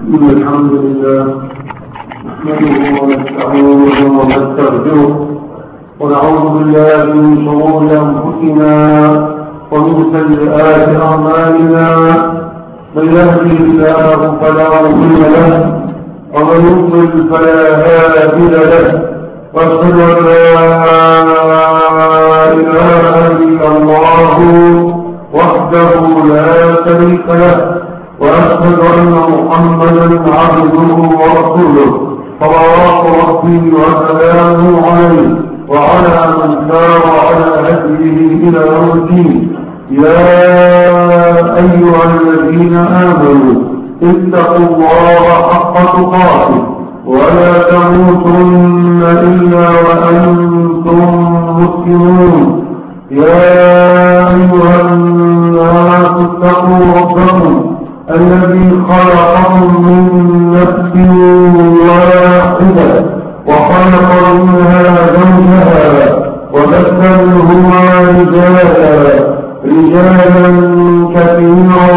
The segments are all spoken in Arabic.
الحمد لله نحمده ونستعينه ونستغفره ونعوذ بالله من شرور أنفسنا ومن سيئات أعمالنا. من يهده الله فلا مضل له ومن يضلل فلا هادي له، واشهد أن لا إله إلا الله وحده لا شريك له، وأشهد أن محمدا عبده ورسوله صلوات ربي وسلامه عليه وعلى من سار على هديه إلى يوم الدين. يا أيها الذين آمنوا اتقوا الله حق تقاته ولا تموتن إلا وأنتم مسلمون. يا أيها الناس اتقوا ربكم الذي خلقكم من نفس واحدة وخلق منها زوجها وبث منهما رجالا كثيرا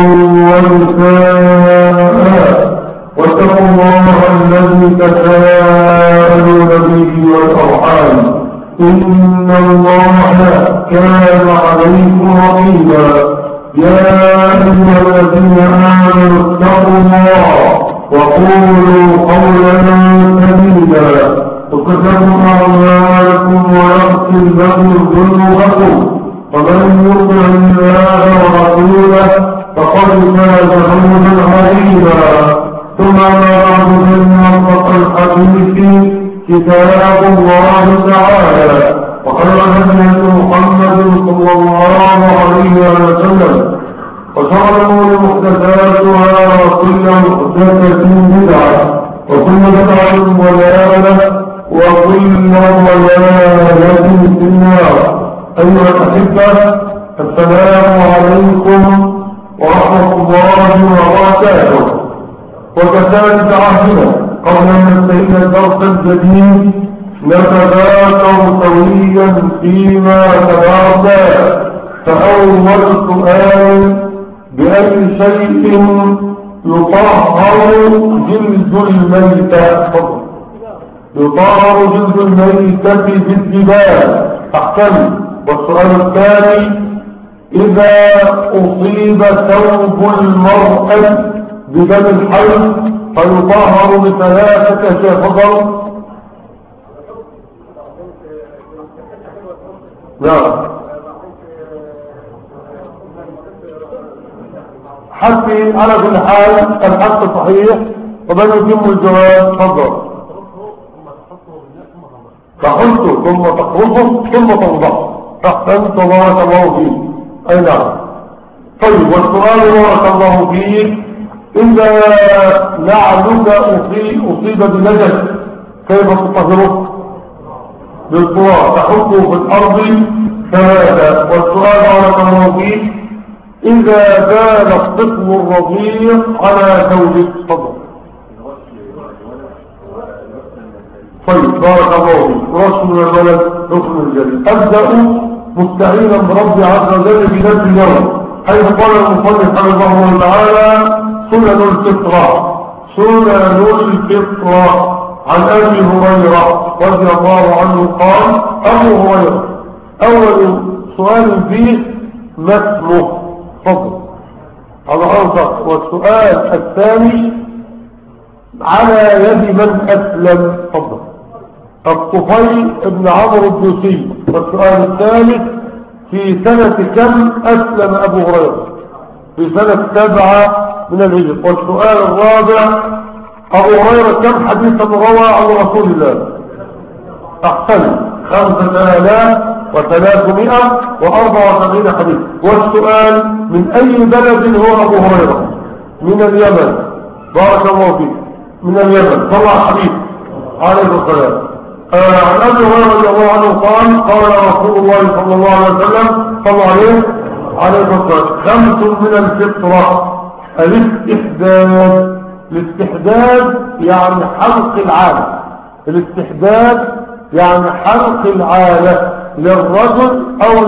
ونساء، واتقوا الله الذي تساءلون به والأرحام إن الله كان عليكم رقيبا. يا أيها الذين آمنوا اتقوا الله وقولوا قولا سديدا يغفر أعمالكم ويغفر لكم ذنوبكم، ومن يطع الله ورسوله فقد فاز فوزا عظيما. ثم بعد فإن أصدق الحديث كتاب الله تعالى، وخير هدي محمد صلى الله عليه وسلم، وشر الأمور محدثاتها وكل محدثة بدعة وكل بدعة ضلالة وكل ضلالة في النار. أيها الأحبة، السلام عليكم ورحمة الله وبركاته. وكذلك عهدنا قبل أن ننتهي الدرس الجديد نتذاكر سويا فيما تبعنا. فأول سؤال: بأي شيء يطهر جلد الميتة؟ يطهر جلد الميتة بالذباب. أحسن. والسؤال الثاني: إذا أصيب ثوب المرأة بدم الحيض فيطهر بثلاثة أشياء. نعم. حتى على كل حال الحق صحيح، ومن يتم الجواب تفضل. تحطه ثم تخرجه ثم توضع. احسنت بارك الله فيك. اي نعم. طيب، والسؤال بارك الله فيك: اذا نعلك اصيب بنجس كيف تطهره؟ بالتراب، تحطه في الأرض ثلاثة. والسؤال بارك الله فيك: إذا بال الطفل الرضيع على زوجه تفضل. طيب، بارك الله فيك. رسم الولد ركن الجلد. أبدأ مستعينا برب عز وجل في نفس اليوم، حيث قال المصنف رحمه الله تعالى: سنن الفطرة. سنن الفطرة. عن أبي هريرة رضي الله عنه قال: أبو هريرة أول سؤال فيه ما اسمه؟ فضل. هذا أوضح. والسؤال الثاني: على يد من أسلم؟ فضل. الطفيل بن عمرو الدوسي. والسؤال الثالث: في سنة كم أسلم أبو هريرة؟ في سنة 7 من الهجرة. والسؤال الرابع: أبو هريرة كم حديثا روى عن رسول الله؟ أحسن. 5374 حديث. والسؤال: من أي بلد هو أبو هريرة؟ من اليمن. بارك الله فيك. من اليمن. طلع حديث عليه السلام. عن أبي هريرة رضي الله عنه قال: قال رسول الله صلى الله عليه وسلم صلى عليه السلام: 5 من الفطرة: الاستحداد. الاستحداد يعني حلق العانة. الاستحداد يعني حلق العانة للرجل أو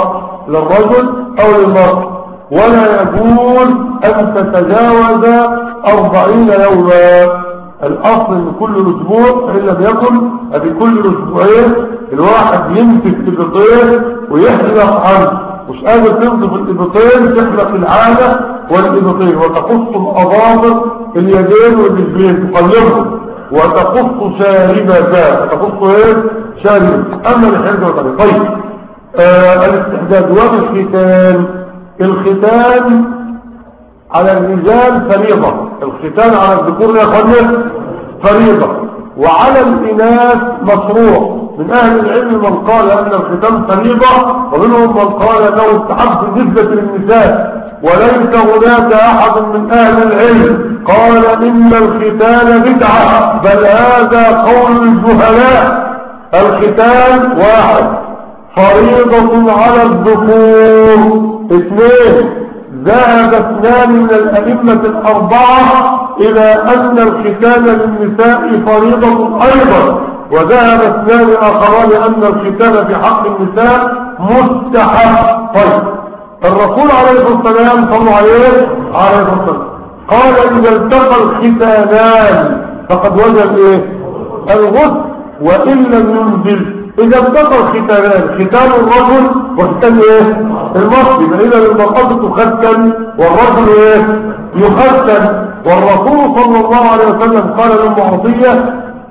للمرأة. ولا يجوز أن تتجاوز 40 يوما. الأصل ان كل أسبوع إن لم يكن في كل أسبوعين الواحد يمسك الإبطين ويحلق عنه، مش قادر تنظف الإبطين تحلق العانة والإبطين، وتقص الأظافر اليدين والرجلين تقلبهم، وتقص شاربتها، تقص ايه؟ شارب. أما الحجة والطريق. طيب الاستحداد والختان. الختان على الرجال فريضة، الختان على الذكور يا اخوانا فريضة، وعلى الإناث مشروع. من أهل العلم من قال أن الختان فريضة، ومنهم من قال أنه استحب بالنسبة للنساء، وليس هناك أحد من أهل العلم قال إن الختان بدعة، بل هذا قول الجهلاء. الختان واحد فريضة على الذكور. اثنين ذهب اثنان من الأئمة الأربعة إلى أن الختان للنساء فريضة أيضا، وذهب اثنان آخران أن الختان في حق النساء مستحب. طيب الرسول عليه الصلاة والسلام صلى عليه وسلم قال إذا التقى الختانان فقد وجب ايه؟ الغسل وإن لم ينزل. إذا التقى الختانان، ختان الرجل وختان ايه؟ المرأة، فإذا المرأة تختن والرجل ايه؟ يختن. والرسول صلى الله عليه وسلم قال للمعصية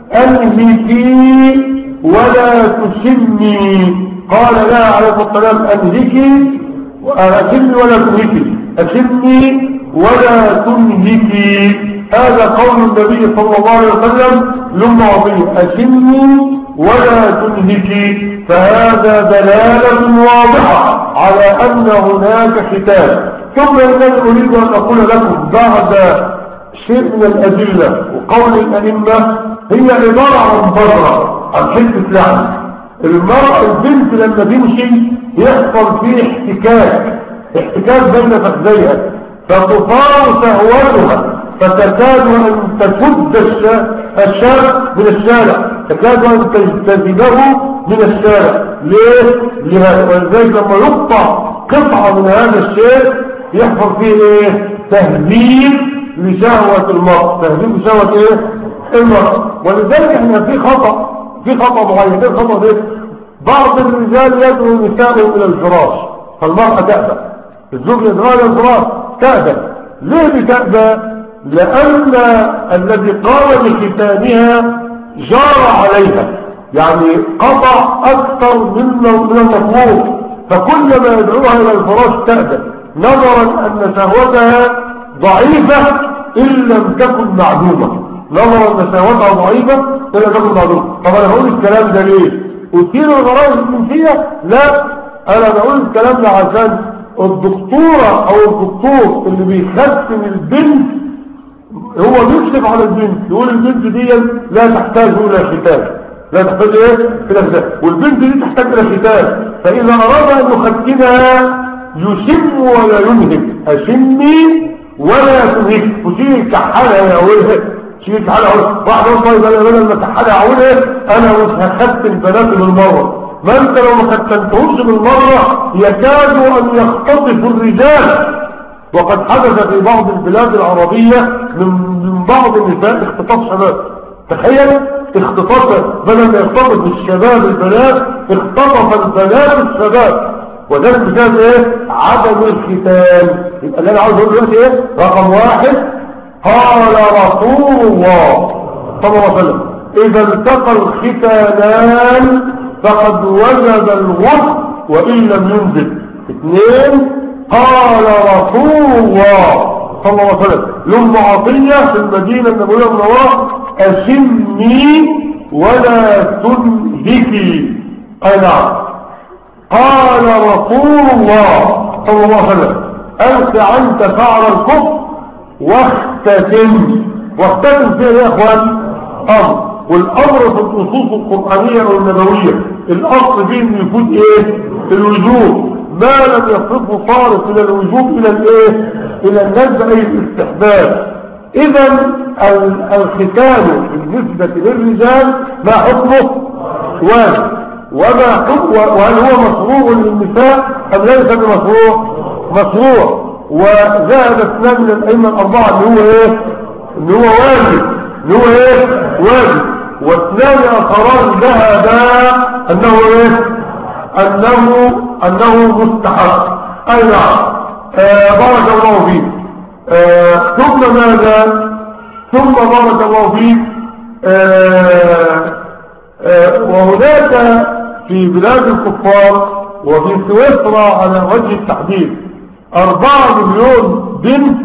أنهكي ولا تشمي، قال لها عليه الصلاة والسلام أنهكي أشمي ولا تنهكي، أشمي ولا تنهكي. هذا قول النبي صلى الله عليه وسلم للمعصية أشمي ولا تنهكي، فهذا دلالة واضحة على أن هناك ختان. ثم إنني أريد أن أقول لكم بعد شيء من الأدلة وقول الأئمة هي عبارة عن بره عن حتة لعنة. المرأة البنت لما تمشي يحصل فيه احتكاك بين فخذيها، فتصار شهوتها فتكاد أن تشد الشارع من الشارع، تكاد أن تجتذبه من الشارع. ليه؟ لهذا. ولذلك لما يقطع قطعة من هذا الشيء يحصل فيه ايه؟ تهذيب لشهوة المرء، تهذيب لشهوة ايه؟ المرء. ولذلك احنا في خطأ معين. ايه الخطأ ده؟ بعض الرجال يدعو نساءهم الى الفراش فالمرأة تأبى، الزوج يدعو الى الفراش تأبى. ليه بتأبى؟ لأن الذي قام بختانها جار عليها، يعني قطع أكثر من المطلوب، فكلما يدعوها إلى الفراش تأبى، نظرا أن شهوتها ضعيفة إن لم تكن معدومة، نظرا أن شهوتها ضعيفة إن لم تكن معدومة. طب أنا بقول الكلام ده ليه؟ أثير الغرائز الجنسية؟ لا، أنا بقول الكلام ده عشان الدكتورة أو الدكتور اللي بيختم البنت هو بيكشف على البنت، يقول البنت دي لا تحتاج إلى ختان، لا تحتاج إيه؟ إلى ختان، والبنت دي تحتاج إلى ختان. فإذا أراد أن يختنها يشم ولا ينهك، أشمي ولا تنهك، وشيل كحالها يا أولها، شيل كحالها. واحد يقول طيب أنا بدل ما كحالها أولها أنا مش هختن بناتي بالمرة. ما أنت لو ما ختنتهمش بالمرة يكادوا أن يختطفوا الرجال. وقد حدث في بعض البلاد العربية من بعض النساء اختطاف شباب. تخيل اختطاف، بدل ما يختطف الشباب البنات اختطف البنات الشباب، وذلك بسبب ايه؟ عدم الختان. يبقى اللي انا عاوز اقول دلوقتي ايه؟ رقم واحد قال رسول الله صلى الله عليه وسلم اذا التقى الختانان فقد وجب الغسل وان لم ينزل. اثنين قال رسول الله صلى الله عليه وسلم لأم عطية في المدينة النبوية المنورة أشمي ولا تنهكي. أي نعم. قال رسول الله صلى الله عليه وسلم ألق عنك شعر الكفر واختتم. واختتم فيها يا أخوان أمر، والأمر في النصوص القرآنية والنبوية الأصل فيه أن يكون إيه؟ الوجوب. ما لم يصرفه صارف إلى الوجوب إلى الإيه؟ إلى النزع أي الاستحباب. إذا الختان بالنسبة للرجال ما حكمه؟ واجب. وهل هو مشروع للنساء أم ليس بمشروع؟ مشروع. وذهب اثنان من الأئمة الأربعة اللي هو ايه؟ اللي هو واجب، اللي هو ايه؟ واجب. واثنان آخران ذهبا أنه ايه؟ أنه مستحب. أي نعم. بارك الله فيك. ثم ماذا؟ ثم بارك الله فيك. وهناك في بلاد الكفار وفي سويسرا على وجه التحديد 4 مليون بنت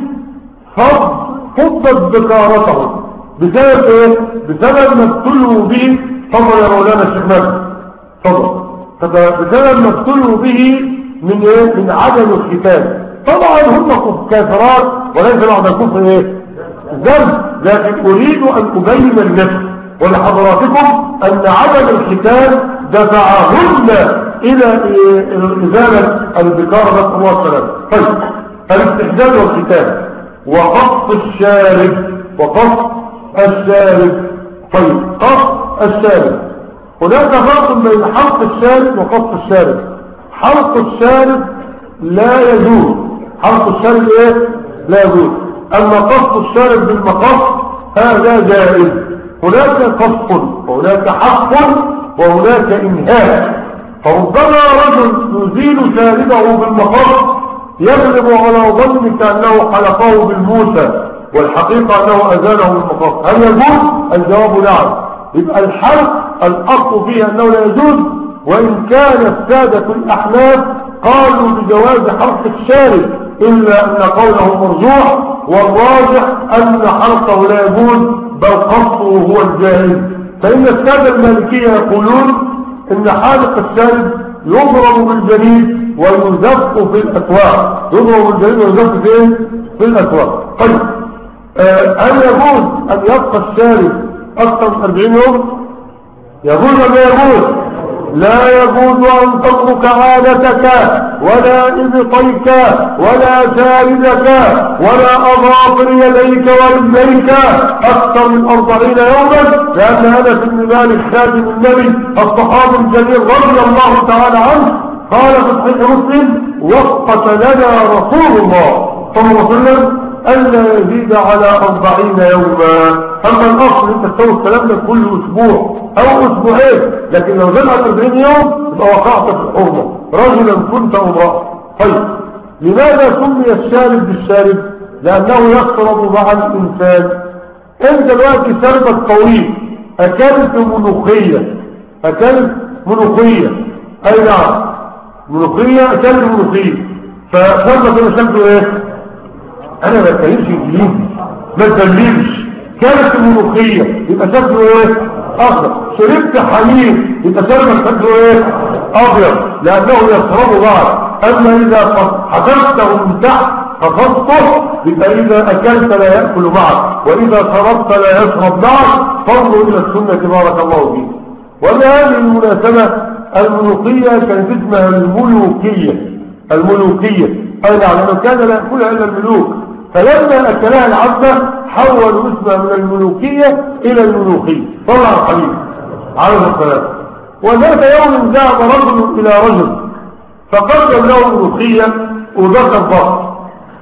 فضت بكارتهم بسبب ايه؟ بسبب ما ابتلوا به. تفضل يا مولانا الشيخ مالك، تفضل. بسبب ما ابتلوا به من ايه؟ من عدم الختان. طبعا هم كافرات وليس بعد الكفر ايه؟ ذنب. لكن اريد ان ابين للنفس ولحضراتكم ان عدم الختان دفعهن الى ازاله البكاره، نسال الله السلامه. طيب، الاستحداد والختان وقص الشارب، وقص الشارب. طيب، قص الشارب، هناك فرق بين حلق الشارب وقص الشارب. حلق الشارب لا يجوز، حلق الشارب ايه؟ لا يجوز. اما قص الشارب بالمقص هذا جائز. هناك قص وهناك حق وهناك انهاء. فربما رجل يزيل شاربه بالمقص يغلب على ظنك انه حلقه بالموسى، والحقيقة انه ازاله بالمقص. هل يجوز؟ الجواب نعم. يبقى الحلق الاصل فيه انه لا يجوز، وان كان السادة الاحناف قالوا بجواز حلق الشارب، الا ان قوله مرجوح، والراجح ان حلقه لا يجوز بل قصه هو الجائز. فان السادة المالكية يقولون ان حالق الشارب يضرب بالجليد ويزف في الاسواق، يضرب بالجليد ويزف في الاسواق. طيب، هل يجوز ان يبقى الشارب اكثر من 40 يوم؟ يجوز ولا يجوز؟ لا يجوز ان تترك عادتك ولا ابطيك ولا ساردك ولا اظافر يديك ورجليك اكثر من 40 يوما، لان هذا في المال خادم النبي الصحابي الجليل رضي الله تعالى عنه قال في صحيح مسلم: وقت لنا رسول الله صلى الله عليه وسلم ألا يزيد على 40 يوما. أما الأصل أنت تسوي الكلام ده كل أسبوع أو أسبوعين، لكن لو زاد على 40 يوم يبقى وقعت في الحرمة رجلا كنت أو امرأة. طيب، لماذا سمي الشارب بالشارب؟ لأنه يشرب مع الإنسان. أنت دلوقتي شربك طويل، أكلت ملوخية، أكلت ملوخية، أي نعم ملوخية، أكلت ملوخية، فشربك أنا شربه إيه؟ انا ما بتكلمش انجليزي، ما تدللش. كانت الملوخيه يبقى شكله ايه؟ اخضر. شربت حليب يبقى شكله ايه؟ ابيض، لانه يشربه بعض. اما اذا حسبته من تحت خفضته يبقى اذا اكلت لا ياكل معك، واذا شربت لا يشرب معك. فانظروا الى السنه بارك الله فيك. وبهذه المناسبه الملوخيه كانت اسمها الملوكيه، الملوكيه اي نعم، لما كان لا ياكلها الا الملوك، فلما اكلها العبد حولوا اسمها من الملوكيه الى الملوخيه. طلع الحبيب عليه السلام. وذات يوم ذهب رجل الى رجل فقدم له الملوخيه وذكر بط،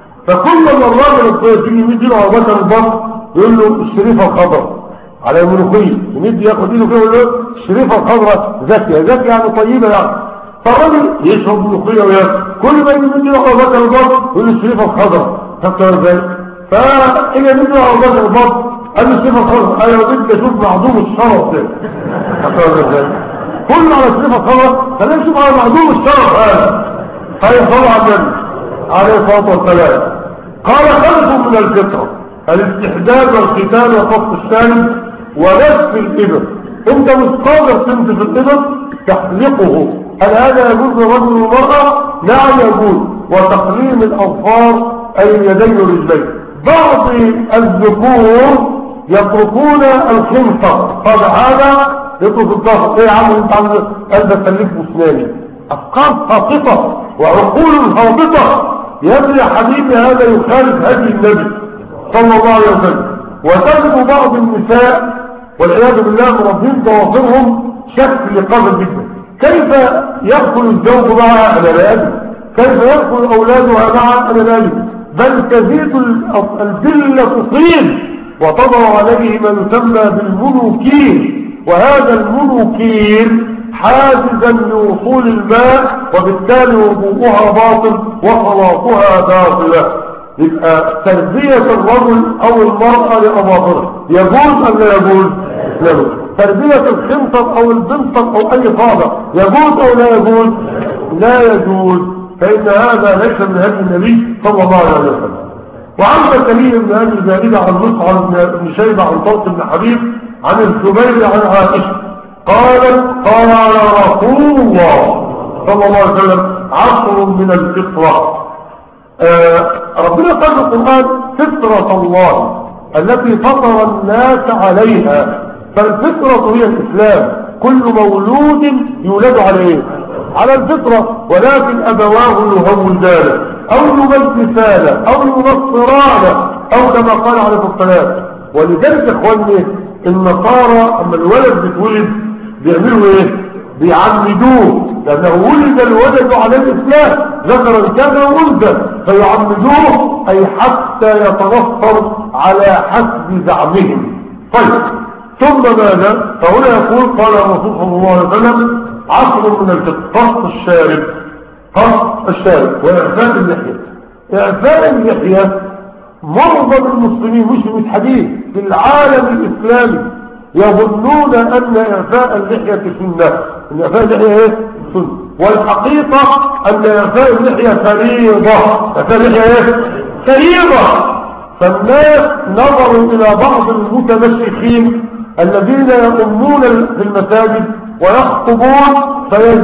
فكل ما الراجل يجي يديله على ذكر البط يقول له الشريفه الخضراء على الملوخيه، يمد ياخد ايده كده يقول له الشريفه الخضراء زكيه، زكيه يعني طيبه يعني. فالراجل يشرب ملوخيه وياكل، كل ما يجي على ذكر البط يقول له الشريفه الخضراء. فكر ازاي؟ فإذا نجي على ذكر البط قال له الشريفه الخضراء، انا بدي اشوف معدوم الشرف ده. فكر ازاي؟ كله على الشريفه الخضراء، خلينا نشوف على معدوم الشرف. هذا طبعا النبي عليه الصلاه والسلام قال: خلف من الفطره الاستحداد والختان وقص الشارب ونفس الإبر. انت مش قادر تنزل الإبر تحلقه. هل هذا يجوز للرجل والمرأة؟ نعم يجوز. وتقليم الأظفار أي اليدين والرجلين. بعض الذكور يتركون الخنصر، قال هذا يترك الظهر. ايه يا عم انت عم قلبك تلف واسناني؟ افكار ساقطه وعقول هابطه. يا ابني يا حبيبي هذا يخالف هدي النبي صلى الله عليه وسلم. وتجد بعض النساء والعياذ بالله مربين ضوافرهم شكل قذر جدا. كيف يدخل الزوج معها؟ انا لا ادري. كيف يدخل اولادها معها؟ انا لا ادري. بل تزيد الجلة طين وتضع عليه ما يسمى بالمنوكير، وهذا المنوكير حاجزا لوصول الماء، وبالتالي وضوءها باطل وصلاتها باطلة. يبقى تربية الرجل أو المرأة لأظافره يجوز أم لا يجوز؟ لا يجوز. تربية الخنصر أو البنصر أو أي صابع يجوز أو لا يجوز؟ لا يجوز، فإن هذا ليس من هدي النبي صلى الله عليه وسلم. وعن سليم بن أبي الجارية عن مصعب بن شيبة عن طلق بن حبيب عن الزبير عن عائشة قالت قال رسول الله صلى الله عليه وسلم 10 من الفطرة. ربنا قال في القرآن فطرة الله التي فطر الناس عليها، فالفطرة هي الإسلام، كل مولود يولد عليه على الفطرة، ولكن أبواه يهودانه أو يمجسانه أو ينصرانه أو كما قال عليه الصلاة. ولذلك اخواني النصارى اما الولد بيتولد بيعملوا ايه؟ بيعمدوه، لانه ولد الولد على الاسلام ذكرا كان وانثى، فيعمدوه اي حتى يتنصر على حسب زعمهم. طيب ثم ماذا؟ فهنا يقول قال الرسول صلى الله عليه وسلم 10 من الفطر: الشارب، الشارب واعفاء اللحيه. اعفاء اللحيه معظم المسلمين مش المتحدين في العالم الإسلامي يظنون أن إعفاء اللحية سنة، أن إعفاء اللحية إيه؟ سنة، والحقيقة أن إعفاء اللحية فريضة. إعفاء اللحية إيه؟ فريضة. فالناس نظروا إلى بعض المتمشيخين الذين يقومون في المساجد ويخطبون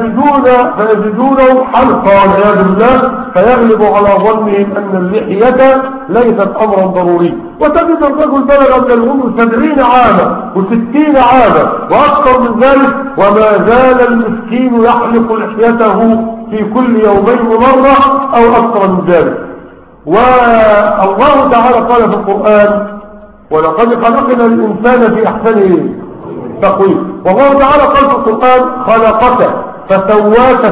فيجدونه حلقا والعياذ بالله، فيغلب على ظنهم أن اللحية ليست أمرا ضروري. وتجد الرجل بلغ من العمر 70 عاما و60 عاما وأكثر من ذلك وما زال المسكين يحلق لحيته في كل يومين مرة أو أكثر من ذلك. والله تعالى قال في القرآن: ولقد خلقنا الإنسان في أحسن تقويم. والله تعالى قال في القرآن: خلقك فسواك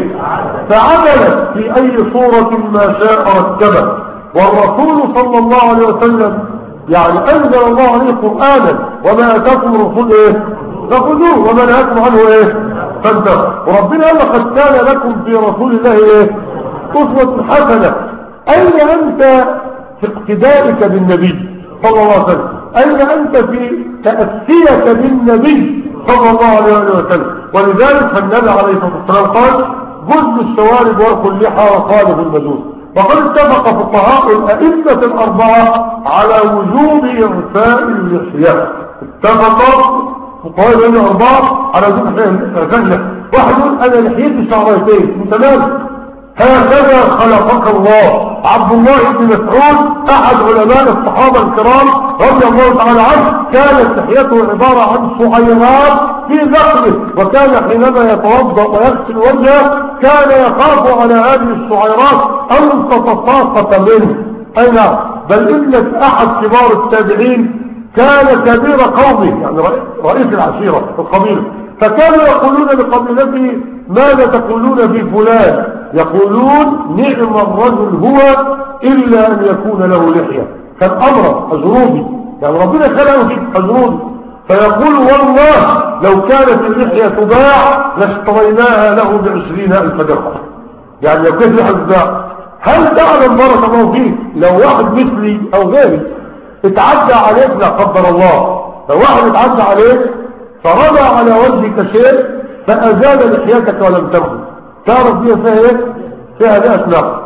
فعدلك في أي صورة ما شاء ركبك. والرسول صلى الله عليه وسلم يعني أنزل الله عليه قرآنا: وما أتاكم الرسول فخذوه وما نهاكم عنه فانتهوا. وربنا قال: لقد كان لكم في رسول الله أسوة حسنة. أين أنت في اقتدائك بالنبي صلى الله عليه وسلم؟ أين أنت في تأسيك بالنبي صلى الله عليه وسلم؟ ولذلك فالنبي عليه الصلاة والسلام قال: جزء الشوارب ورق اللحى وخالف المجوس. وقد اتفق فقهاء الأئمة الأربعة على وجوب إعفاء اللحية. اتفق فقهاء الأئمة الأربعة على وجوب إعفاء اللحية. واحد يقول: أنا لحيتي شعرتين. تمام، هكذا خلقك الله. عبد الله بن مسعود أحد علماء الصحابة الكرام رضي الله تعالى عنه كانت لحيته عبارة عن صعيرات في ذقنه، وكان حينما يتوضأ ويغسل وجهه كان يخاف على هذه الصعيرات أن تتساقط منه. أي نعم، بل إن أحد كبار التابعين كان كبير قومه، يعني رئيس العشيرة في القبيلة، فكانوا يقولون لقبيلته: ماذا تقولون في فلان؟ يقولون: نعم الرجل هو إلا أن يكون له لحية. كان أمر أجروبي، يعني ربنا خلقه في أجروبي. فيقول: والله لو كانت اللحية تباع لاشتريناها له ب20,000 درهم. يعني لو كانت لحية تباع. هل تعلم بارك الله فيك لو واحد مثلي أو غيري اتعدى عليك لا قدر الله، لو واحد اتعدى عليك فرضى على وجهك شيء فأزال لحيتك ولم تمضي، تعرف فيها ايه؟ فيها ده أسلاق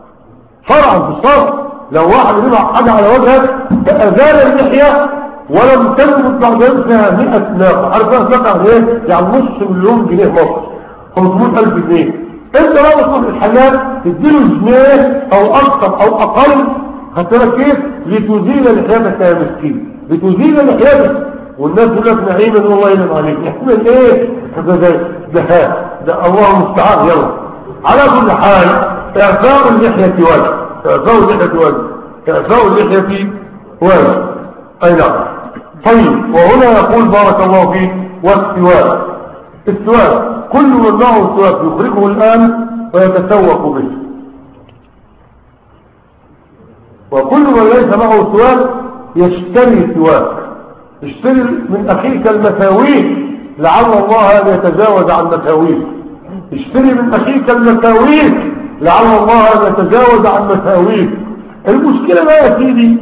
فرعا في الصرف. لو واحد رضع حاجة على وجهك فأزال اللحية ولم تمضي بعد ذلك فيها 100 أسلاق. عارف أسلاق عن ايه؟ يعني نص مليون جنيه مصر، 500,000 جنيه. انت لو وصل الحلال تديله جنيه او اكثر او اقل، هتبقى كيف لتزيل لحيتك يا مسكين، لتزيل لحيتك. والناس يقول لك: نعيما والله يلم عليك. يحمل ايه؟ ده الله المستعان. يلا، على كل حال اعفاء اللحية واجب، اعفاء اللحية واجب، اعفاء اللحية واجب. اي نعم. طيب، وهنا يقول بارك الله فيك: والسواك. السواك كل من معه سواك يخرجه الآن ويتسوق به. وكل من ليس معه سواك يشتري سواك. اشتري من أخيك المساويك لعل الله أن يتجاوز عن مساويك. اشتري من أخيك المساويك لعل الله أن يتجاوز عن مساويك. المشكلة بقى يا سيدي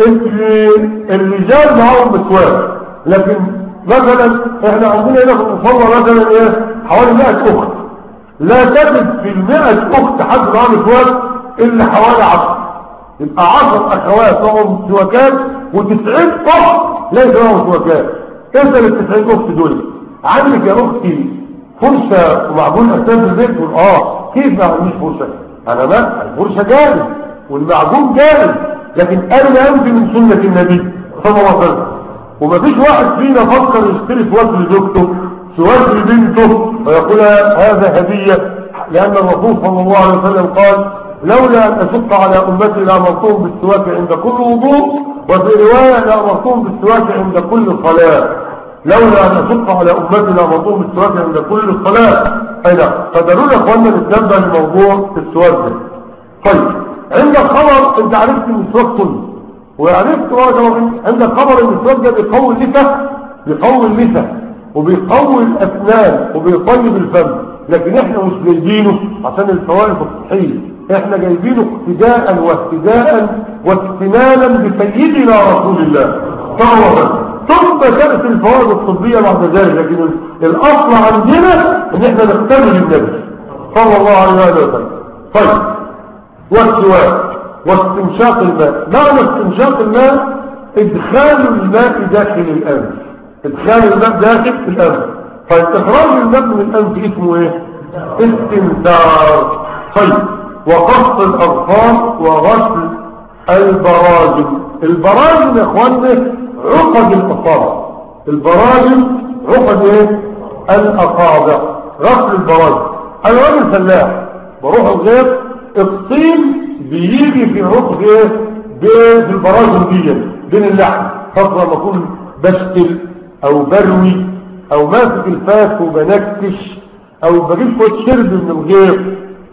الرجال معهم مسواك، لكن مثلا احنا عندنا هنا في المصلى مثلا ايه حوالي 100 اخت، لا تجد في 100 اخت حد معاه مسواك الا حوالي 10. يبقى 10 اخوات معهم سواكات و90 اخت ليس معهم سواكات. انت ال90 اخت دول عندك يا اختي فرشة ومعجون اسنان في البيت؟ كيف ما عنديش فرشة؟ انا ما الفرشة جاهز والمعجون جاهز، لكن انا لا انفي من سنة النبي صلى الله عليه وسلم. ومفيش واحد فينا فكر يشتري سواك لزوجته سواك لبنته ويقول هذا هدية، لان الرسول صلى الله عليه وسلم قال لولا ان اشق على امتي لامرتهم بالسواك عند كل وضوء، وفي رواية لامرتهم بالسواك عند كل صلاة. لولا ان اشق على امتي لامرتهم بالسواك عند كل صلاة. اي نعم. فدلونا اخواننا نتنبه لموضوع السواك ده. طيب عندك خبر انت عرفت ان السواك سنة، وعرفت عندك خبر ان السواك ده بيقوي اللثة وبيقوي الاسنان وبيطيب الفم، لكن احنا مش جايبينه عشان الفوائد الصحية، احنا جايبينه اقتداء واهتداء واستنانا بسيدنا رسول الله صلى الله عليه وسلم، ثم كانت الفوائد الطبية بعد ذلك. لكن الاصل عندنا ان احنا نقتدي بالنبي صلى الله عليه وسلم. طيب والسواك واستنشاق الماء. معنى استنشاق الماء ادخال الماء داخل الانف، ادخال الماء داخل الانف. طيب اخراج الماء من الانف اسمه ايه؟ استنثار. طيب وقص الاظفار وغسل البراجم. البراجم يا اخواننا عقد الاصابع، البراجم عقد ايه؟ الاصابع. غسل البراجم. انا راجل فلاح بروح الغير، الطين بيجي في عقد ايه؟ في البراجم دي بين اللحم، خاصة لما اكون بشتل او بروي او ماسك الفاس وبنكتش او بجيب كوت شرب من الغير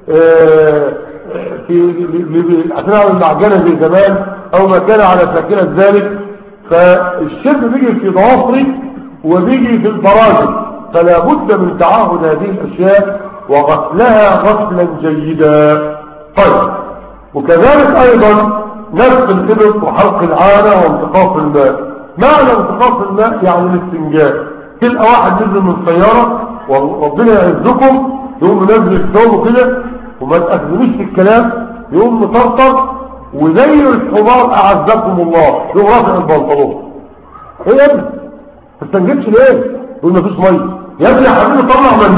عشان اعمل معجنه زي زمان او ما كان على شاكله ذلك. فالشرب بيجي في ضوافري وبيجي في البراجم، فلا بد من تعاهد هذه الاشياء وغسلها غسلا جيدا. طيب وكذلك ايضا نفس الابط وحلق العانه وانتقاص الماء. معنى انتقاص الماء يعني الاستنجاء. تلقى واحد نزل من السياره وربنا يعزكم يقوم منزل الثوب كده وما تأخذونيش في الكلام، يقوم مطرطر وزي الحمار اعزكم الله يقوم رافع البنطلون. ايه يا ابني ما تستنجدش ليه؟ يقول مفيش ميه. يا ابني يا حبيبي طلع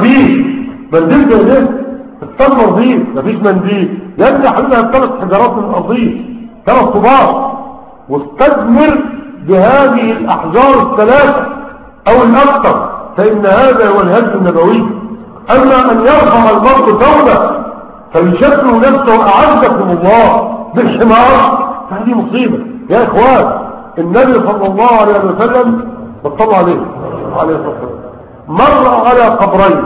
منديل زي ده استمر بيه، مفيش منديل. يا ابني يا حبيبي هتثلاث حجرات من الارضيه 3 طوبات، واستثمر بهذه الاحجار الثلاثه او الاكثر، فان هذا هو الهدي النبوي. اما ان يرفع المرء ثوبه فيشبه نفسه اعزكم الله بالحمار فهذه مصيبه يا اخوان. النبي صلى الله عليه وسلم صلى عليه وسلم مر على قبرين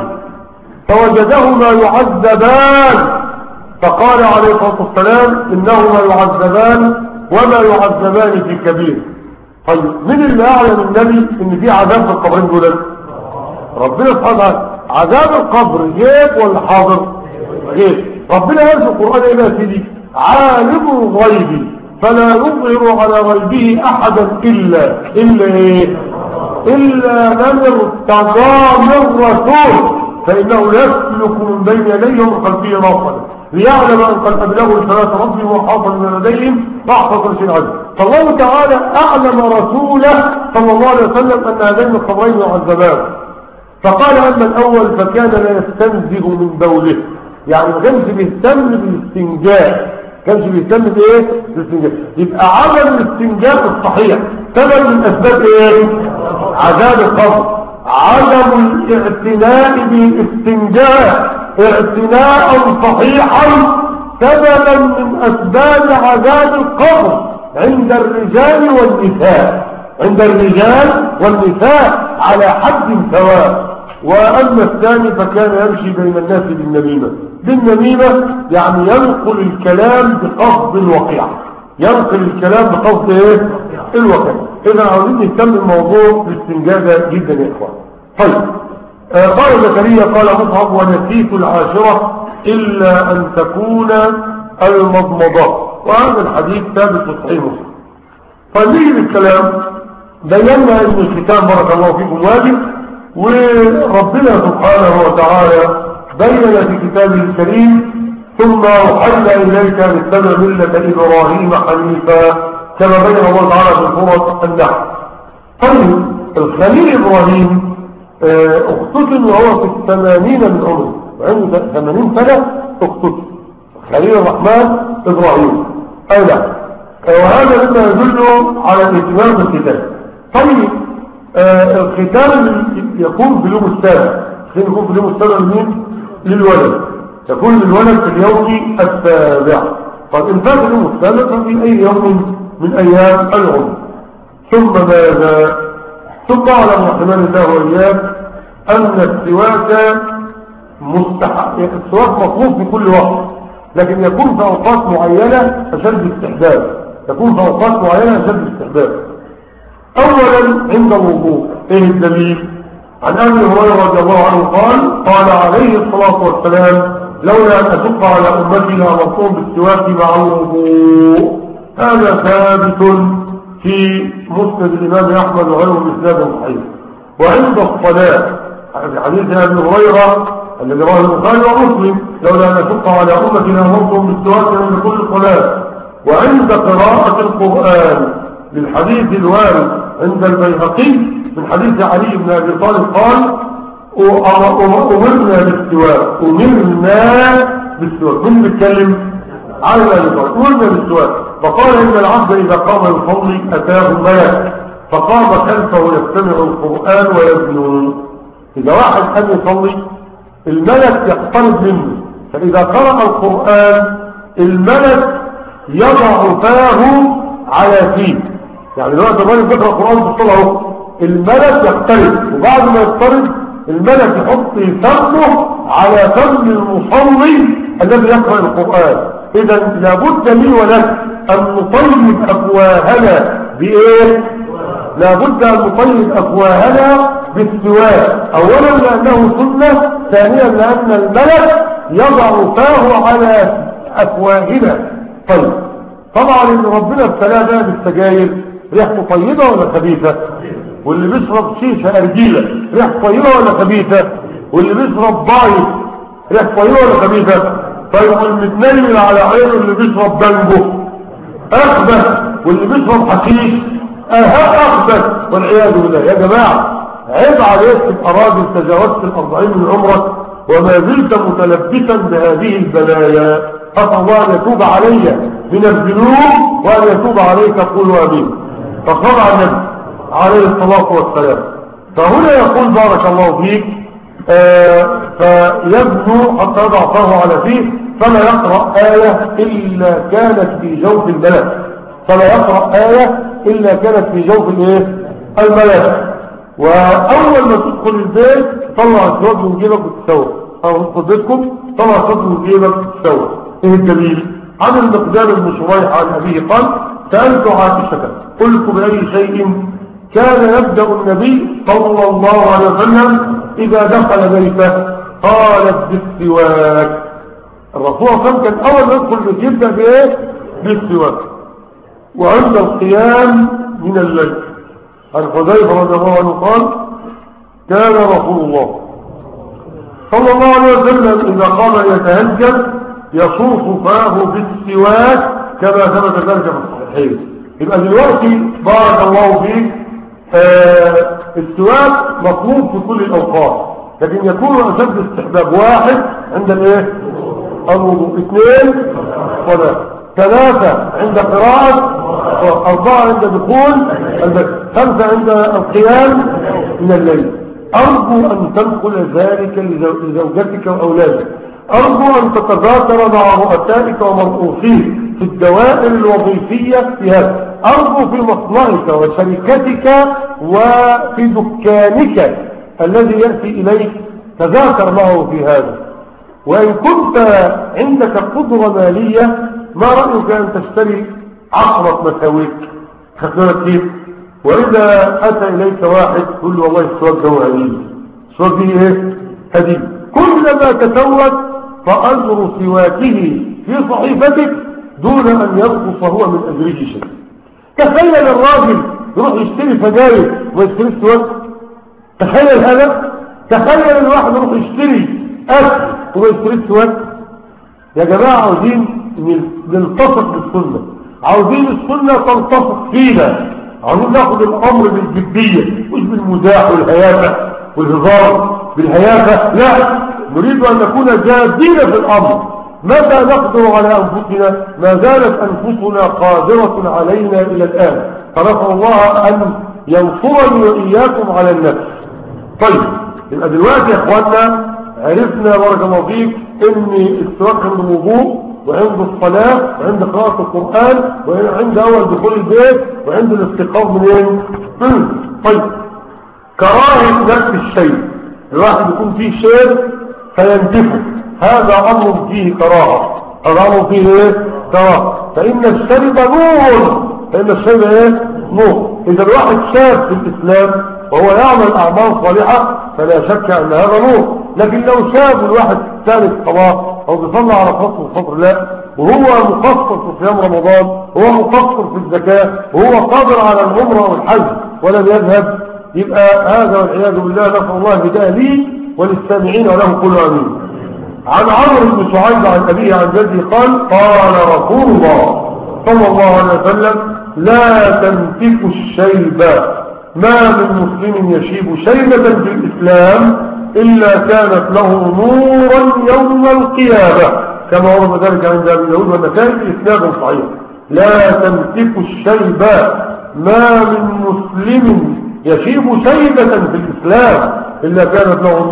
فوجدهما يعذبان، فقال عليه الصلاه والسلام انهما يعذبان وما يعذبان في كبير. طيب من اللي اعلم النبي ان في عذاب في القبرين دول؟ ربنا سبحانه وتعالى. عذاب القبر غيب ولا حاضر؟ غيب. ربنا يقول في القرآن ايه يا سيدي؟ عالم الغيب فلا يظهر على غيبه احدا الا ايه؟ الا من ارتضى من رسول فانه يسلك من بين يديه ومن خلفه رصدا ليعلم ان قد ابلغوا رسالة ربهم وحافظ من لديهم فاحفظ شيء عجب. فالله تعالى اعلم رسوله صلى الله عليه وسلم ان هذين القبرين يعذبان. فقال اما الاول فكان لا يستنزه من بوله، يعني ما كانش بيهتم بالاستنجاء، كانش بيهتم بايه؟ بالاستنجاء. يبقى عدم الاستنجاء الصحيح سبب من اسباب ايه؟ عذاب القبر. عدم الاعتناء بالاستنجاء اعتناء صحيحا سببا من اسباب عذاب القبر عند الرجال والنساء، عند الرجال والنساء على حد سواء. واما الثاني فكان يمشي بين الناس بالنميمه. بالنميمه يعني ينقل الكلام بقصد الوقيعه، ينقل الكلام بقصد ايه الوقت. اذا عاوزين نهتم الموضوع باستنجاده جدا يا اخوان. طيب قال زكريا قال مصعب ونسيت العاشرة إلا أن تكون المضمضة، وهذا الحديث ثابت في صحيح مسلم. فنيجي بالكلام بينا أن الختام بارك الله فيكم واجب، وربنا سبحانه وتعالى بين في كتابه الكريم ثم أوحينا إليك أن تتبع ملة إبراهيم حنيفا كما بين الله تعالى في سورة النحل. طيب الخليل إبراهيم اختتن وهو في 80 من عمره، وعنده 80 سنة اختتن خليل الرحمن إبراهيم. أي لا، وهذا مما يدل على الاهتمام بالختان. طيب الختان يكون في اليوم السابع، يكون في اليوم السابع لمين؟ للولد، يكون للولد في اليوم السابع. طيب إن فات اليوم السابع ففي أي يوم من أيام العمر. ثم ماذا؟ ثم اعلم رحمن الله وإياك أن السواك مستحب، السواك مطلوب في كل وقت، لكن يكون في أوقات معينة أشد استحباب، يكون في أوقات معينة أشد استحباب. أولا عند الوضوء. إيه الدليل؟ عن أبي هريرة رضي الله عنه قال عليه الصلاة والسلام لولا أن أشق على أمتي لأمرتهم بالسواك مع الوضوء. هذا ثابت في مسند الإمام أحمد وغيره بإسناد صحيح. وعند الصلاة في حديث أبي هريرة الذي رواه البخاري ومسلم لولا أن أشق على أمتي لأمرتهم بالسواك عند كل صلاة. وعند قراءة القرآن للحديث الوارد عند البيهقي من حديث علي بن أبي طالب قال أمرنا بالسواك، من بيتكلم على أبي طالب، أمرنا بالسواك. فقال إن العبد إذا قام يصلي أتاه الملك فقام خلفه يستمع القرآن ويبنو. إذا واحد كان يصلي الملك يقترب منه، فإذا قرأ القرآن الملك يضع فاه على فيه. يعني دلوقتي الراجل بيقرأ القرآن في الصلاة الملك يقترب، وبعد ما يقترب الملك يحط فمه على فم المصلي الذي يقرأ القرآن. إذا لابد لي ولك أن نطيب أفواهنا بإيه؟ لابد أن نطيب أفواهنا بالسواك، أولا لأنه سنة، ثانيا لأن الملك يضع فاه على أفواهنا. طيب طبعا إن ربنا ابتلاه ده بالسجاير ريحته طيبة ولا خبيثة؟ واللي بيشرب شيشة أرجيلة ريحته طيبة ولا خبيثة؟ واللي بيشرب بايظ ريحته طيبة ولا خبيثة؟ طيب والمتنيل على عينه اللي بيشرب بانجو أخبث، واللي بيشرب حشيش أخبث والعياذ بالله. يا جماعة عيب عليك تبقى راجل تجاوزت 40 من عمرك وما زلت متلبسا بهذه البلايا. أسأل الله أن يتوب علي من الذنوب وأن يتوب عليك، قولوا آمين. فقال النبي عليه الصلاة والسلام. فهنا يقول بارك الله فيك فيبنو حتى يضع فاه على فيه فلا يقرأ آية إلا كانت في جوف الملك، فلا يقرأ آية إلا كانت في جوف الملك. وأول ما تدخل البيت طلع السواك من جيبك وتسوى، أو تدخل بيتكم طلع السواك من جيبك وتسوى. إيه الدليل؟ عن المقدام بن شريح عن أبيه قال سألت عائشة قلت بأي شيء كان يبدأ النبي صلى الله عليه وسلم إذا دخل بيته؟ قالت بالسواك. الرسول صلى الله عليه وسلم كان أول ما يدخل بيت يبدأ بإيه؟ بالسواك. وعند القيام من الليل عن حذيفة رضي الله عنه قال كان رسول الله صلى الله عليه وسلم إذا قام يتهجد يصوف فاه بالسواك كما ثبت ذلك في الصحيحين. يبقى دلوقتي بارك الله فيك السواك مطلوب في كل الأوقات، لكن يكون أشد استحباب: واحد عند الايه؟ الوضوء، اثنين صلاة، ثلاثة عند قراءة، أربعة عند دخول البيت، خمسة عند القيام من الليل. أرجو أن تنقل ذلك لزوجتك وأولادك، أرجو أن تتذاكر مع رؤسائك ومرؤوسيك في الدوائر الوظيفية في هذا، أرجو في مصنعك وشركتك وفي دكانك الذي يأتي إليك تذاكر معه في هذا. وإن كنت عندك قدرة مالية ما رأيك أن تشتري 10 مساويك، خدت بالك كيف؟ وإذا أتى إليك واحد تقول له والله السواك ده هدية، السواك دي إيه؟ هدية. كلما تسوك فأجر سواكه في صحيفتك دون أن ينقص هو من أجره شيء. تخيل الراجل يروح يشتري سجاير وما يشتري سواك، تخيل هذا. تخيل الواحد يروح يشتري أكل وما يشتري سواك. يا جماعة عاوزين نلتصق بالسنة، عاوزين السنة تلتصق فينا، عاوزين ناخد الأمر بالجدية مش بالمزاح والهيافة والهزار. بالهيافة لا، نريد أن نكون جادين في الأمر. متى نقدر على أنفسنا؟ ما زالت أنفسنا قادرة علينا إلى الآن، فنسأل الله أن ينصرني وإياكم على النفس. طيب يبقى دلوقتي يا إخواننا عرفنا بارك الله فيك ان السواك عند الوضوء وعند الصلاة وعند قراءة القرآن وعند اول دخول البيت وعند الاستيقاظ منين. طيب كراهة نفس الشيء، الواحد يكون فيه شيء فينتفه، هذا امر فيه كراهة، هذا امر فيه ايه؟ كراهة. فان الشرب نور، فان الشرب ايه؟ نور. اذا الواحد شاب في الاسلام وهو يعمل اعمال صالحة فلا شك ان هذا نور. لكن لو شاب الواحد ثالث صلاة او بيصلي على فطر لا، وهو مقصر في صيام رمضان، وهو مقصر في الزكاة، وهو قادر على العمرة والحج ولم يذهب، يبقى هذا والعياذ بالله نسأل الله الهداية لي وللسامعين وله كل امين. عن عمرو بن شعيب عن أبيه عن جده قال قال رسول الله صلى الله عليه وسلم لا تنتفوا الشيب، ما من مسلم يشيب شيبة في الإسلام إلا كانت له نورا يوم القيامة، كما ورد ذلك عند أبي داود والنسائي بإسناد صحيح. لا تنتفوا الشيب، ما من مسلم يشيب شيبة في الإسلام إلا كانت له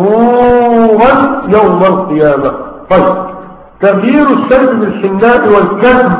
نورا يوم القيامة. طيب تغيير الشيب بالحناء والكتم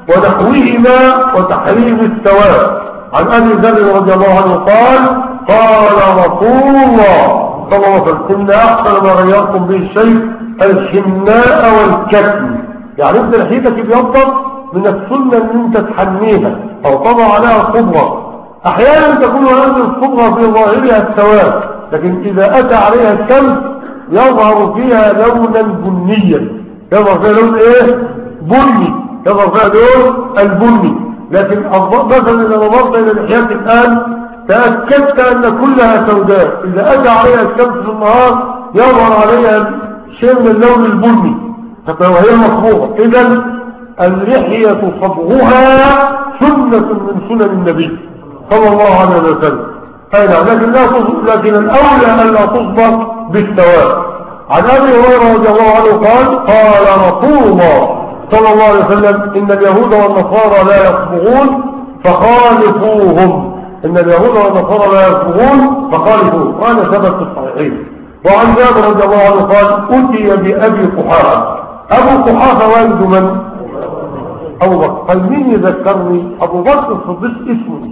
ونحوهما وتحريم السواد. عن أبي ذر رضي الله عنه قال قال رسول الله صلى الله عليه وسلم إن أحسن ما غيركم به الشيء الحناء والكتم. يعني انت لحيتك بيضبط من السنة ان انت تحنيها او تضع عليها صبغة. احيانا تكون هذه الصبغة في ظاهرها السواد، لكن اذا اتى عليها الشمس يظهر فيها لونا بنيا، يظهر فيها لون ايه؟ بني، يظهر فيها لون البني. لكن مثلا اذا نظرت الى لحيات الان تأكدت أن كلها سوداء، إذا أتى عليها الشمس في النهار يظهر عليها شيء من اللون البني وهي مصبوغة. إذن اللحية صبغها سنة من سنن النبي صلى الله عليه وسلم. لكن الأولى أن لا تصبغ بالسواد. عن أبي هريرة رضي الله عنه قال قال رسول الله صلى الله عليه وسلم إن اليهود والنصارى لا يصبغون فخالفوهم، إن اليهود والنصارى لا يصبغون فخالفوهم، وأنا ثبت في الصحيحين. وعن جابر رضي الله عنه قال أتي بأبي قحافة. أبو قحافة والد من؟ أبو بكر. قال مين يذكرني؟ أبو بكر الصديق اسمه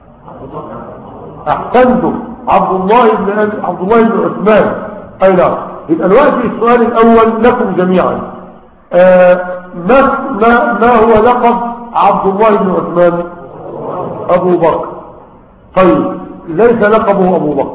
أحسنتم عبد الله بن عثمان. أي نعم. يبقى الوقت السؤال الأول لكم جميعا، ما هو لقب عبد الله بن عثمان؟ أبو بكر. طيب ليس لقبه أبو بكر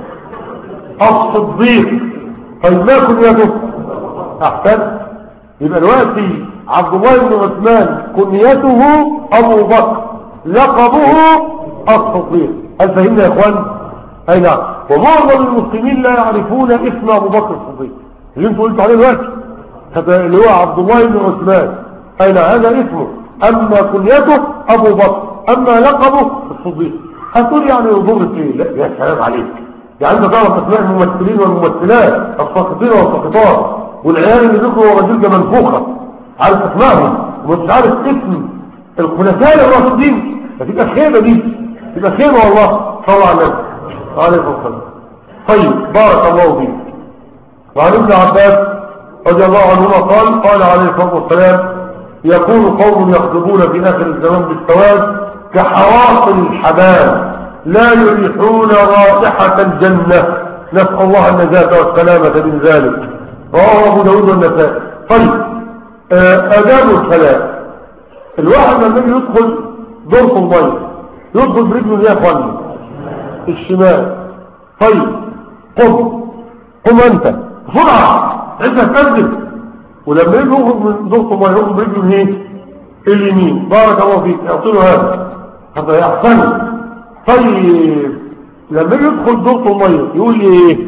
الصديق. طيب ما كنيته؟ أحسن. يبقى الوقت عبد الله بن عثمان كنيته أبو بكر لقبه الصديق. هل فهمنا يا إخوان؟ أي نعم. ومعظم المسلمين لا يعرفون اسم أبو بكر الصديق اللي انتوا قلت عليه دلوقتي، اللي هو عبد الله بن عثمان. أي نعم هذا اسمه، أما كنيته أبو بكر، أما لقبه الصديق. هتقول يعني يضر فيه؟ لا يا سلام عليك، يعني انت تعرف اسماء الممثلين والممثلات الساقطين والساقطات والعيال اللي ذكروا ورجل منفوخه، عارف اسمائهم ومش عارف اسم الخلفاء الراشدين، فتبقى خيبه دي، تبقى خيبه والله. صلى الله عليه وسلم عليه الصلاه والسلام. طيب بارك الله فيك. وعن ابن عباس رضي الله عنهما قال قال عليه الصلاه والسلام يكون قوم يخطبون في اخر الزمان بالسواد كحواصل الحبال لا يريحون رائحة الجنة، نسأل الله النجاة والسلامة من ذلك. رواه أبو داود والنسائي. طيب آداب الصلاة. الواحد لما يدخل دورة المية يدخل برجله يا اخواني الشمال. طيب قم انت بسرعة انت هتنزل. ولما يجي يخرج من دورة المية يخرج برجله ايه اليمين. بارك الله فيك اعطيله هذا يحسن. طيب لما يجي يدخل دورة المية يقول ايه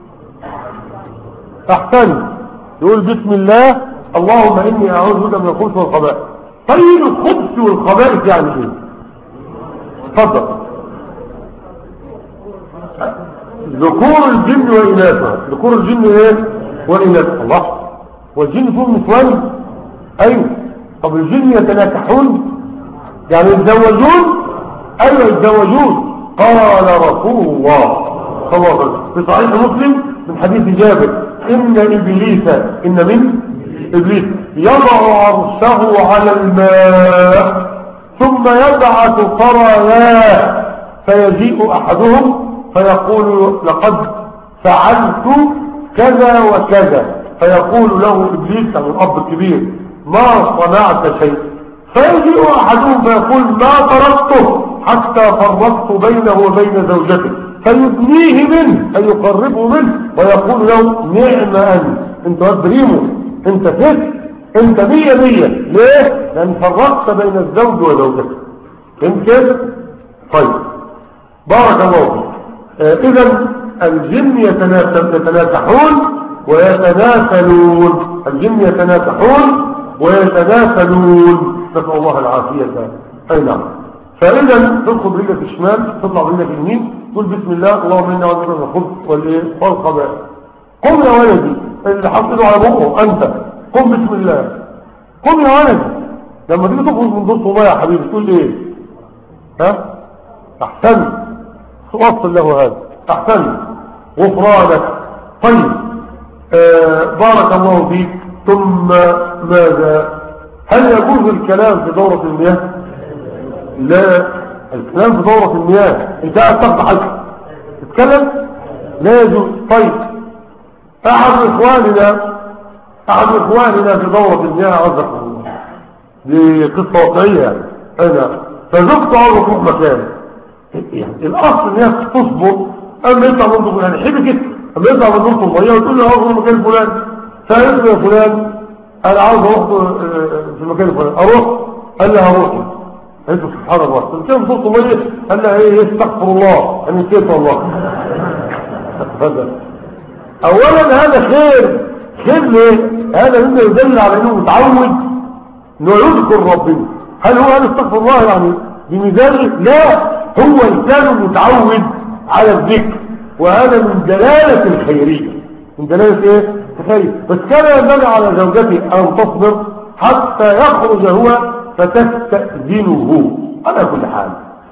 احسن يقول بسم الله اللهم اني اعوذ بك من الخبث والخبائث. طيب الخبث والخبائث يعني ايه؟ اتفضل. ذكور الجن وإناثها. ذكور الجن ايه وإناثها. الله والجن فيهم نسوان. ايوه طب الجن يتناكحون يعني يتزوجون. ايوه يتزوجون. قال رسول الله صلى الله عليه وسلم في صحيح مسلم من حديث جابر ان ابليس ان من ابليس يضع عرشه على الماء ثم يبعث طراياه فيجيء احدهم فيقول لقد فعلت كذا وكذا فيقول له ابليس او الاب الكبير ما صنعت شيء فيجيء احدهم فيقول ما تركته حتى فرقت بينه وبين زوجته فيدنيه منه أي يقربه منه ويقول له نعم انت بريمو انت فت انت 100 ليه؟ لأن فرقت بين الزوج وزوجته. يمكن طيب بارك الله فيك. إذن الجن يتناكحون ويتناسلون. الجن يتناكحون ويتناسلون نسأل الله العافية. أي نعم. فإذا تدخل برجلك الشمال تطلع برجلك اليمين تقول بسم الله اللهم إنا أعوذ بك من الخبث والخبائث. قم يا ولدي اللي حطيته على بقه أنت قم بسم الله. قم يا ولدي. لما تيجي تخرج من دور صومية يا حبيبي تقول إيه؟ ها؟ أحسن توصل له هذا أحسن غفرانك. طيب بارك الله فيك. ثم ماذا؟ هل يجوز الكلام في دورة المياه؟ لا الكلام في دورة المياه انت قاعد تاخد حاجة تتكلم لا يجوز. طيب احد اخواننا في دورة المياه عزق الله دي قصة واقعية يعني انا فزوجته عاوزة تروح مكان يعني الاصل ان هي تصبر اما يطلع منه يعني حبكت اما يطلع من نص المياه وتقول له عاوز مكان فلان فقال له يا فلان انا عاوز اروح في المكان الفلاني اروح قال لها روحي. قلت سبحان الله كيف صوت ميت قال لها ايه استغفر الله انا نسيت والله. اولا هذا خير ليه؟ هذا مما يدل على انه متعود انه يذكر ربنا. هل هو هذا استغفر الله يعني بميزانه؟ لا هو انسان متعود على الذكر وهذا من دلالة الخيرية. من دلالة ايه الخير. بس كان ينبغي على زوجته ان تصبر حتى يخرج هو فتستأذنه على كل حال.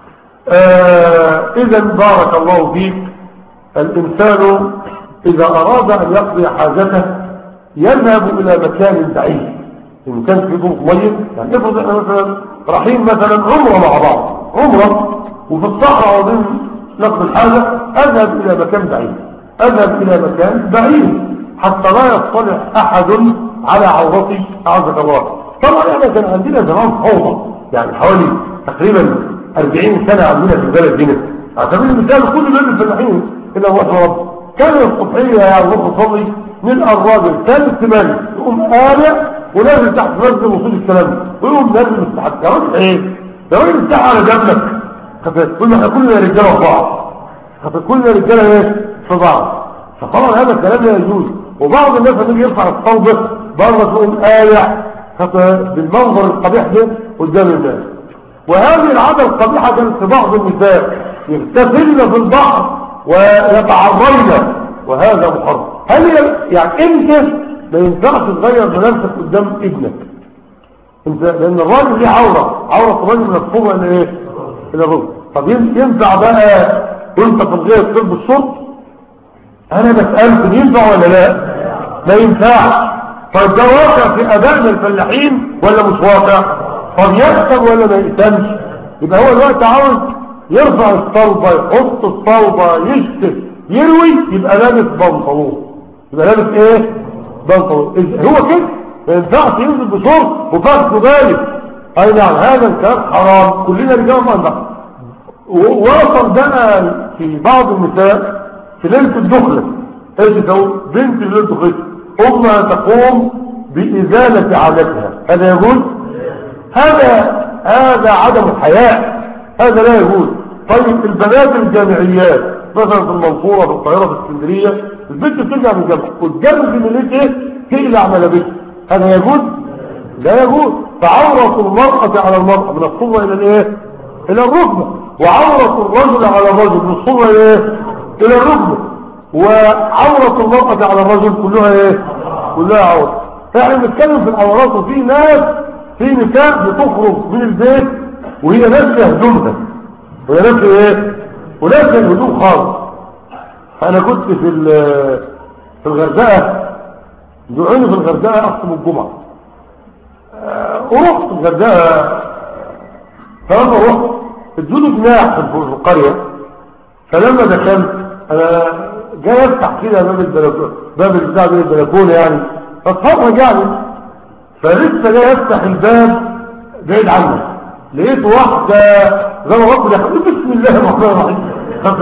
إذا بارك الله فيك. الإنسان إذا أراد أن يقضي حاجته يذهب إلى مكان بعيد. إن كان في ظروف ميت يعني افرض احنا مثلا رايحين مثلا عمرة مع بعض عمرة وفي الصحراء عاوزين نقضي الحاجة أذهب إلى مكان بعيد. أذهب إلى مكان بعيد حتى لا يطلع أحد على عورتي أعزك الله. طبعا احنا كان عندنا زمان فوضى يعني حوالي تقريبا 40 سنة عندنا في البلد هنا على سبيل المثال كل بلد الفلاحين إلا الله رب كان الصبحية يا الله تصلي نلقى الراجل ثالث ثمانية يقوم قارع ونازل تحت مسجد وصول السلام ويقوم نازل مستحق يا راجل ايه يا راجل بتاع على جنبك كل ما احنا كلنا رجاله في بعض كلنا رجاله ايه في بعض. فطبعا هذا الكلام لا يجوز. وبعض الناس لما يرفع الصوت بره تقوم قارع بالمنظر القبيح ده قدام الناس. وهذه العادة القبيحة كانت في بعض النساء يغتسلن في البحر ويتعرين وهذا محرم. هل يعني انت ما ينفعش تغير ملابسك قدام ابنك انت لان الراجل ليه عورة الراجل من الصبح الى ايه الى الرجل. طب ينفع بقى وانت في الغير تلبس الشرط؟ انا بسألك ينفع ولا لا؟ ما ينفعش. طب ده واقع في ابائنا الفلاحين ولا مش واقع؟ طب يكتب ولا ما يقتمش؟ يبقى هو الوقت عاوز يرفع الصلبة يحط الصلبة يشتف يروي يبقى لابس بنطلون. يبقى لابس ايه بنطلون. هو كده ما ينفعش ينزل بشورت وفخده بالي اي نعم هذا الكلام حرام، كلنا رجال ما. ووصل بقى في بعض النساء في ليله الدخله، ايش تقول بنت ليله الدخله امها تقوم بازاله عادتها، هذا يجوز؟ هذا عدم الحياء، هذا لا يجوز. طيب البنات الجامعيات مثلا في المنصوره في القاهره في اسكندريه، البنت بترجع من الجامعه والجامعه من ليله تقلع ملابسها، هذا يجوز؟ لا يجوز. فعورة المرأة على المرأة من الصورة الى الايه؟ الى الركبة. وعورة الرجل على الرجل من الصورة ايه؟ الى الركبة. وعورة المرأة على الرجل كلها ايه؟ كلها عورة. فاحنا بنتكلم في العورات، وفي نساء بتخرج من البيت وهي ناسية هدومها، وهي ناسية ايه؟ وناسية الهدوم خالص. انا كنت في الغردقة، دعوني في الغردقة اختم الجمعة، ورحت الغردقة. فلما رحت ادوني جناح في القرية، فلما دخلت انا جاي افتح كده باب البتاع ده البلكونه يعني، فاتفرج يعني، فلسه جاي افتح الباب بعيد عني لقيت واحده زي ما ربنا يقول بسم الله الرحمن الرحيم.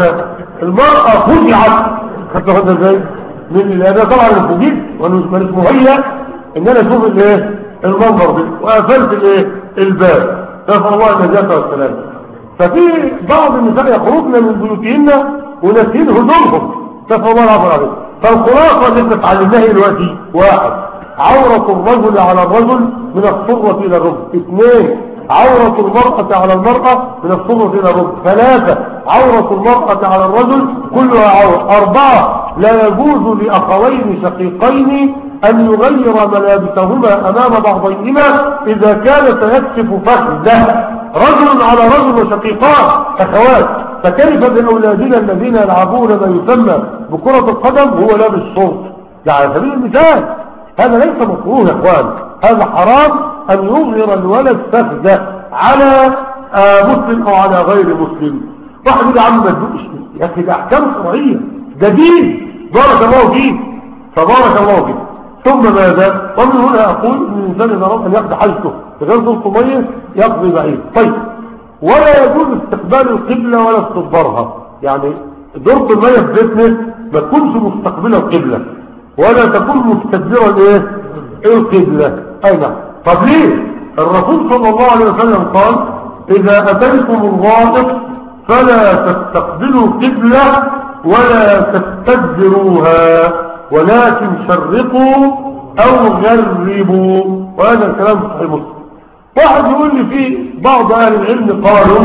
المرأة فجعت، خدت واحده ازاي من انا طبعا فوجئت وانا مش مهيأ ان انا اشوف الايه المنظر ده، وقفلت الايه الباب، نسأل الله النجاة والسلام. ففي بعض النساء يخرجن من بيوتهن وناسين هدومهم، نسأل الله العافية عليهم. فالخلاصة اللي انت اتعلمناها دلوقتي: واحد، عورة الرجل على الرجل من السرة الى الركبة. اثنين، عورة المرأة على المرأة من السرة الى الركبة. ثلاثة، عورة المرأة على الرجل كلها عورة. أربعة، لا يجوز لأخوين شقيقين أن يغير ملابسهما أمام بعضيهما إذا كان سيكشف فخذه. رجل على رجل وشقيقان أخوات، فكيف بأولادنا الذين يلعبون ما يسمى بكرة القدم وهو لابس شورت؟ ده على سبيل المثال، هذا ليس مكروه يا اخوان، هذا حرام أن يظهر الولد فخذه على مسلم أو على غير مسلم. واحد يقول يا عم ما تدوقش يا أخي، ده أحكام شرعية، ده دين، بارك الله فيه، فبارك الله فيه. ثم ماذا؟ ومن هنا أقول إن الإنسان إذا أراد أن يقضي حاجته بغير دورة مية يقضي بعيد. طيب، ولا يجوز استقبال القبلة ولا استدبارها، يعني دورة المية في بيتنا ما تكونش مستقبلة القبلة ولا تكون مستدبرة الايه القبلة. أي نعم. طب ليه؟ الرسول صلى الله عليه وسلم قال: إذا أتيتم الغائط فلا تستقبلوا القبلة ولا تستدبروها ولكن شرقوا أو غربوا. وهذا الكلام صحيح مسلم. واحد يقول لي في بعض أهل العلم قالوا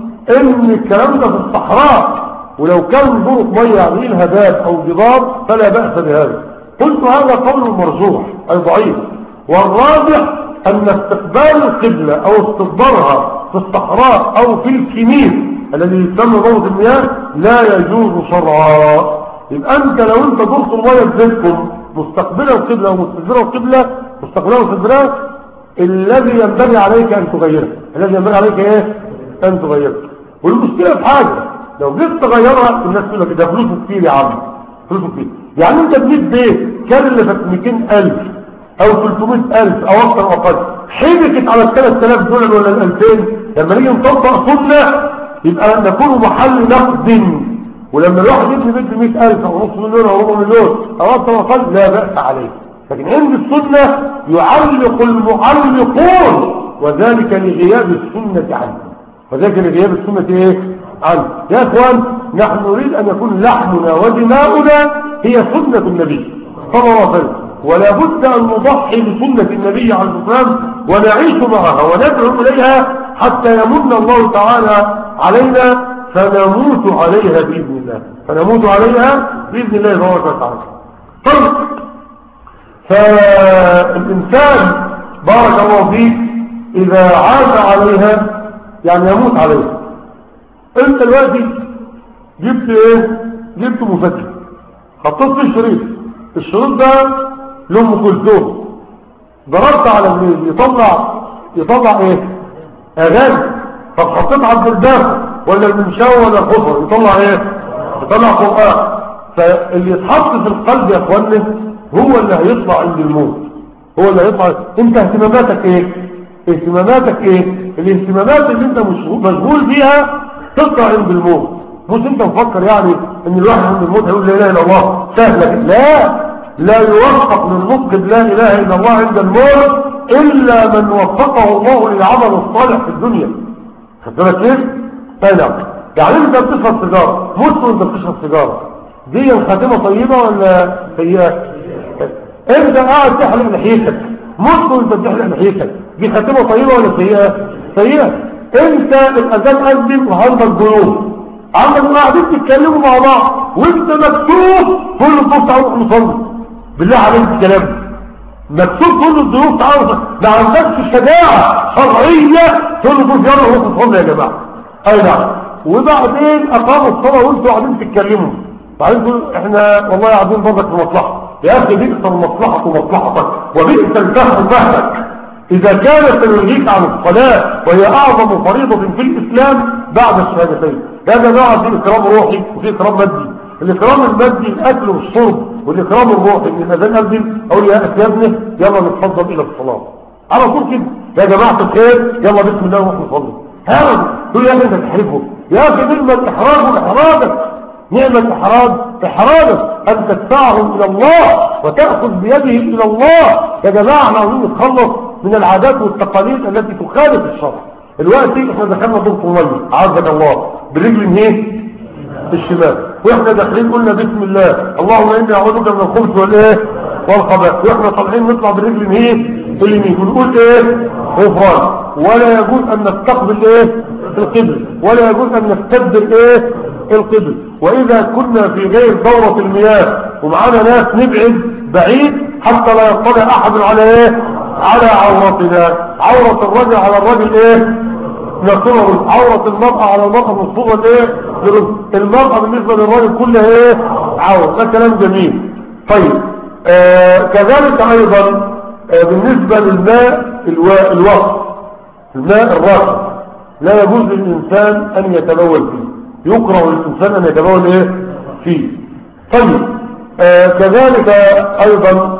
إن الكلام ده في الصحراء، ولو كان ظروف مية يعني الهباب أو جدار فلا بأس بهذا. قلت هذا قول مرجوح أي ضعيف، والراجح أن استقبال القبلة أو استدبارها في الصحراء أو في الكمين الذي يسمى ضوء المياه لا يجوز شرعا. يبقى أنت لو أنت دورت المياه بذلكم مستقبلة القبلة ومستدبرة القبلة، مستقبلة ومستدبرة، الذي ينبغي عليك أن تغيره، الذي ينبغي عليك إيه؟ أن تغيره. والمشكلة في حاجة، لو جيت تغيرها الناس تقول لك ده فلوسه كتير يا عم، فلوسه كتير. يعني أنت بنيت بيت كان اللي فات 200,000 أو 300,000 أو أكثر أو أقل، حبكت على 3,000 دولار ولا 2,000، لما نيجي نطبق سنة يبقى نكون محل نقد. ولما الواحد يبني بيت ب 100,000 أو نص مليون أو ربع مليون أو أكثر أو أقل لا بأس عليه. لكن عند السنة يعلق المعلقون، وذلك لغياب السنة عنه، وذلك لغياب السنة ايه عنه. يا اخوان، نحن نريد ان يكون لحمنا ودماؤنا هي سنة النبي صلى الله عليه وسلم، ولا بد ان نضحي بسنة النبي عليه الصلاة والسلام ونعيش معها وندعو اليها حتى يمن الله تعالى علينا فنموت عليها بإذن الله، فنموت عليها بإذن الله تبارك وتعالى. طيب، فالإنسان بارك الله فيه إذا عاش عليها يعني يموت عليها. أنت دلوقتي جبت إيه؟ جبت مفتش، حطيت فيه الشريط ده لأم كلثوم، ضربت على الميل يطلع إيه؟ أغاني. طب حطيت على البلدان ولا المنشاوي ولا الحفر يطلع إيه؟ يطلع قرآن. فاللي يتحط في القلب يا أخواني هو اللي هيطلع عند الموت، هو اللي هيطلع. انت اهتماماتك ايه؟ اهتماماتك ايه؟ الاهتمامات اللي انت مشغول بيها تطلع عند الموت. مش انت مفكر يعني ان الواحد عند الموت هيقول لا اله الا الله سهله. لا يوفق للنطق بلا اله الا الله عند الموت الا من وفقه الله للعمل الصالح في الدنيا. خدت بالك كيف؟ يعني انت بتشرب سيجاره، مت وانت بتشرب سيجاره، دي الخاتمه طيبه ولا سيئه؟ انت قاعد تحلق لحيتك، مت وانت بتحلق لحيتك، دي خاتمه طيبه ولا سيئه؟ سيئه. انت الاذان اذن وعندك ضيوف، عندك قاعدين تتكلموا مع بعض وانت مكتوب كل الضيوف تعالوا نصلي، بالله عليك الكلام مكتوب كل الضيوف تعالوا، ما عندكش شجاعه شرعيه تقول الضيوف يلا روحوا نصلي يا جماعه. اي نعم. وبعدين اقاموا الصلاه وانتوا قاعدين تتكلموا، بعدين تقولوا احنا والله قاعدين برضك في مصلحه. يا اخي بئس المصلحه مصلحتك وبئس الفهم فهمك اذا كانت تلهيك عن الصلاه وهي اعظم فريضه في الاسلام بعد الشهادتين. يا جماعه في اكرام روحي وفي اكرام مادي. الاكرام المادي الاكل والشرب، والاكرام الروحي ان الاذان اذن اقول يا اخي يا ابني يلا نتفضل الى الصلاه على طول كده، يا جماعه الخير يلا بسم الله نروح نصلي. هذا تقول يا اخي انت تحرجه، يا اخي نعمه الاحراج واحراجك، نعمه احراجك ان تدفعهم الى الله وتاخذ بيده الى الله. يا جماعه احنا عاوزين نتخلص من العادات والتقاليد التي تخالف الشرع. دلوقتي احنا دخلنا دور طويل عزك الله بالرجل ايه الشمال، واحنا داخلين قلنا بسم الله اللهم اني اعوذ بك من الخبث والايه والخبث، واحنا طالعين نطلع بالرجل ايه اليمين ونقول ايه غفران. ولا يجوز ان نستقبل ايه القبل، ولا يجوز ان نستبدل ايه القبل. واذا كنا في غير دورة المياه ومعانا ناس نبعد بعيد حتى لا يطلع احد على ايه على عورتنا. عورة الرجل على الرجل ايه نصره، عورة المرأة على المرأة نصره ايه المرأة بالنسبة للرجل كلها ايه عورة. ده كلام جميل. طيب كذلك ايضا بالنسبة للماء الوقت، الماء الراكد لا يجوز للإنسان أن يتبول فيه، يكره للإنسان أن يتبول إيه فيه. طيب كذلك أيضا